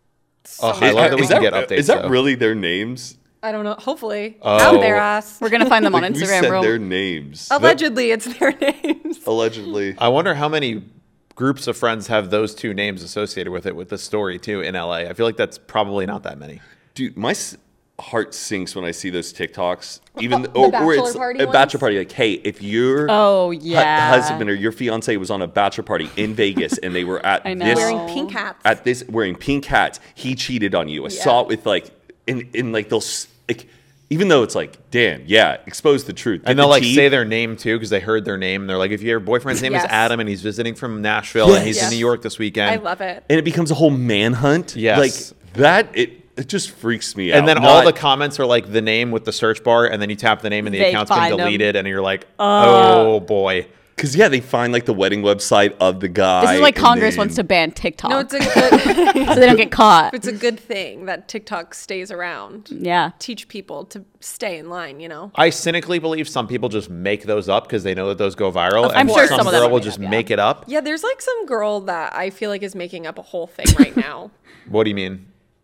Oh, So I love that we is can that, get updates. is that though. really their names? I don't know. Hopefully, Oh. out their ass. We're gonna find them on Like, we Instagram. said Real- their names. Allegedly, it's their names. Allegedly. I wonder how many groups of friends have those two names associated with it with the story too in L A. I feel like that's probably not that many. Dude, my s- heart sinks when I see those TikToks. Even The or, or bachelor it's party a ones? bachelor party. Like, hey, if your Oh, hu- yeah. husband or your fiance was on a bachelor party in Vegas and they were at I know. this Wearing pink hats. at this wearing pink hats, he cheated on you. I saw it with like in in like they'll s- like even though it's like, damn, yeah, expose the truth. Get And they'll the like tea. say their name too because they heard their name. They're like, if your boyfriend's name Yes. is Adam and he's visiting from Nashville and he's Yes. in New York this weekend. I love it. and it becomes a whole manhunt. Yes. Like that it it just freaks me out. And then all Not- the comments are like the name with the search bar, and then you tap the name and the They account's been find 'em. deleted, and you're like, oh boy. Cause yeah, they find like the wedding website of the guy. This is like and Congress then- wants to ban TikTok No, it's a good. so they don't get caught. It's a good thing that TikTok stays around. Yeah. Teach people to stay in line. You know. I cynically believe some people just make those up because they know that those go viral. I'm and sure some some of them girl are will made just up, yeah. make it up. Yeah, there's like some girl that I feel like is making up a whole thing right now. What do you mean?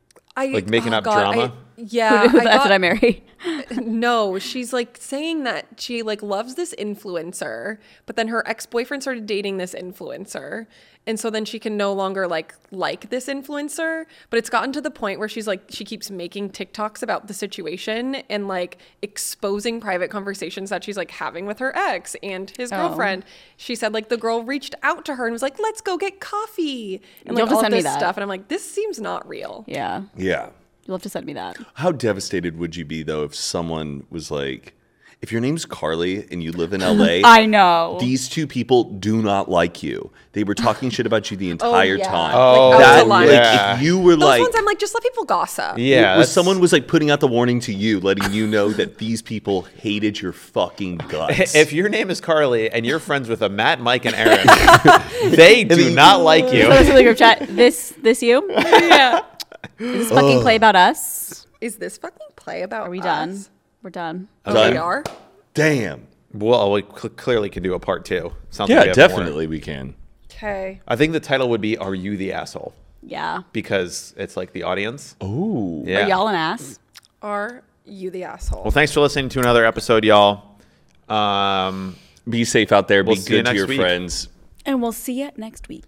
I Like making oh up God, drama? I- yeah, Who I that's got- what I marry. No, she's like saying that she like loves this influencer, but then her ex-boyfriend started dating this influencer. And so then she can no longer like like this influencer, but it's gotten to the point where she's like she keeps making TikToks about the situation and like exposing private conversations that she's like having with her ex and his Oh. girlfriend. She said like the girl reached out to her and was like, "Let's go get coffee." And You'll like have to all of send me this that. stuff and I'm like, "This seems not real." Yeah. Yeah. You'll have to send me that. How devastated would you be though if someone was like, if your name's Carly and you live in L A, I know. these two people do not like you. They were talking shit about you the entire yeah. time. Oh, Like, that, out to lunch. like, yeah. if you were Those like, ones I'm like, just let people gossip. Yeah. was that's- someone was like putting out the warning to you, letting you know that these people hated your fucking guts. If your name is Carly and you're friends with a Matt, Mike, and Aaron, they do then- not like So you. this is the group chat. This this you? Yeah. Is this fucking play about us? Is this fucking play about Are we us? done? We're done. Oh, Done? we are? Damn. Well, we cl- clearly can do a part two. Sounds like we Yeah, have more. definitely we can. Okay. I think the title would be "Are You the Asshole?" Yeah. because it's like the audience. Ooh. Yeah. Are y'all an ass? Are you the asshole? Well, thanks for listening to another episode, y'all. Um, Be safe out there. We'll Be see you good to next your week. friends. And we'll see you next week.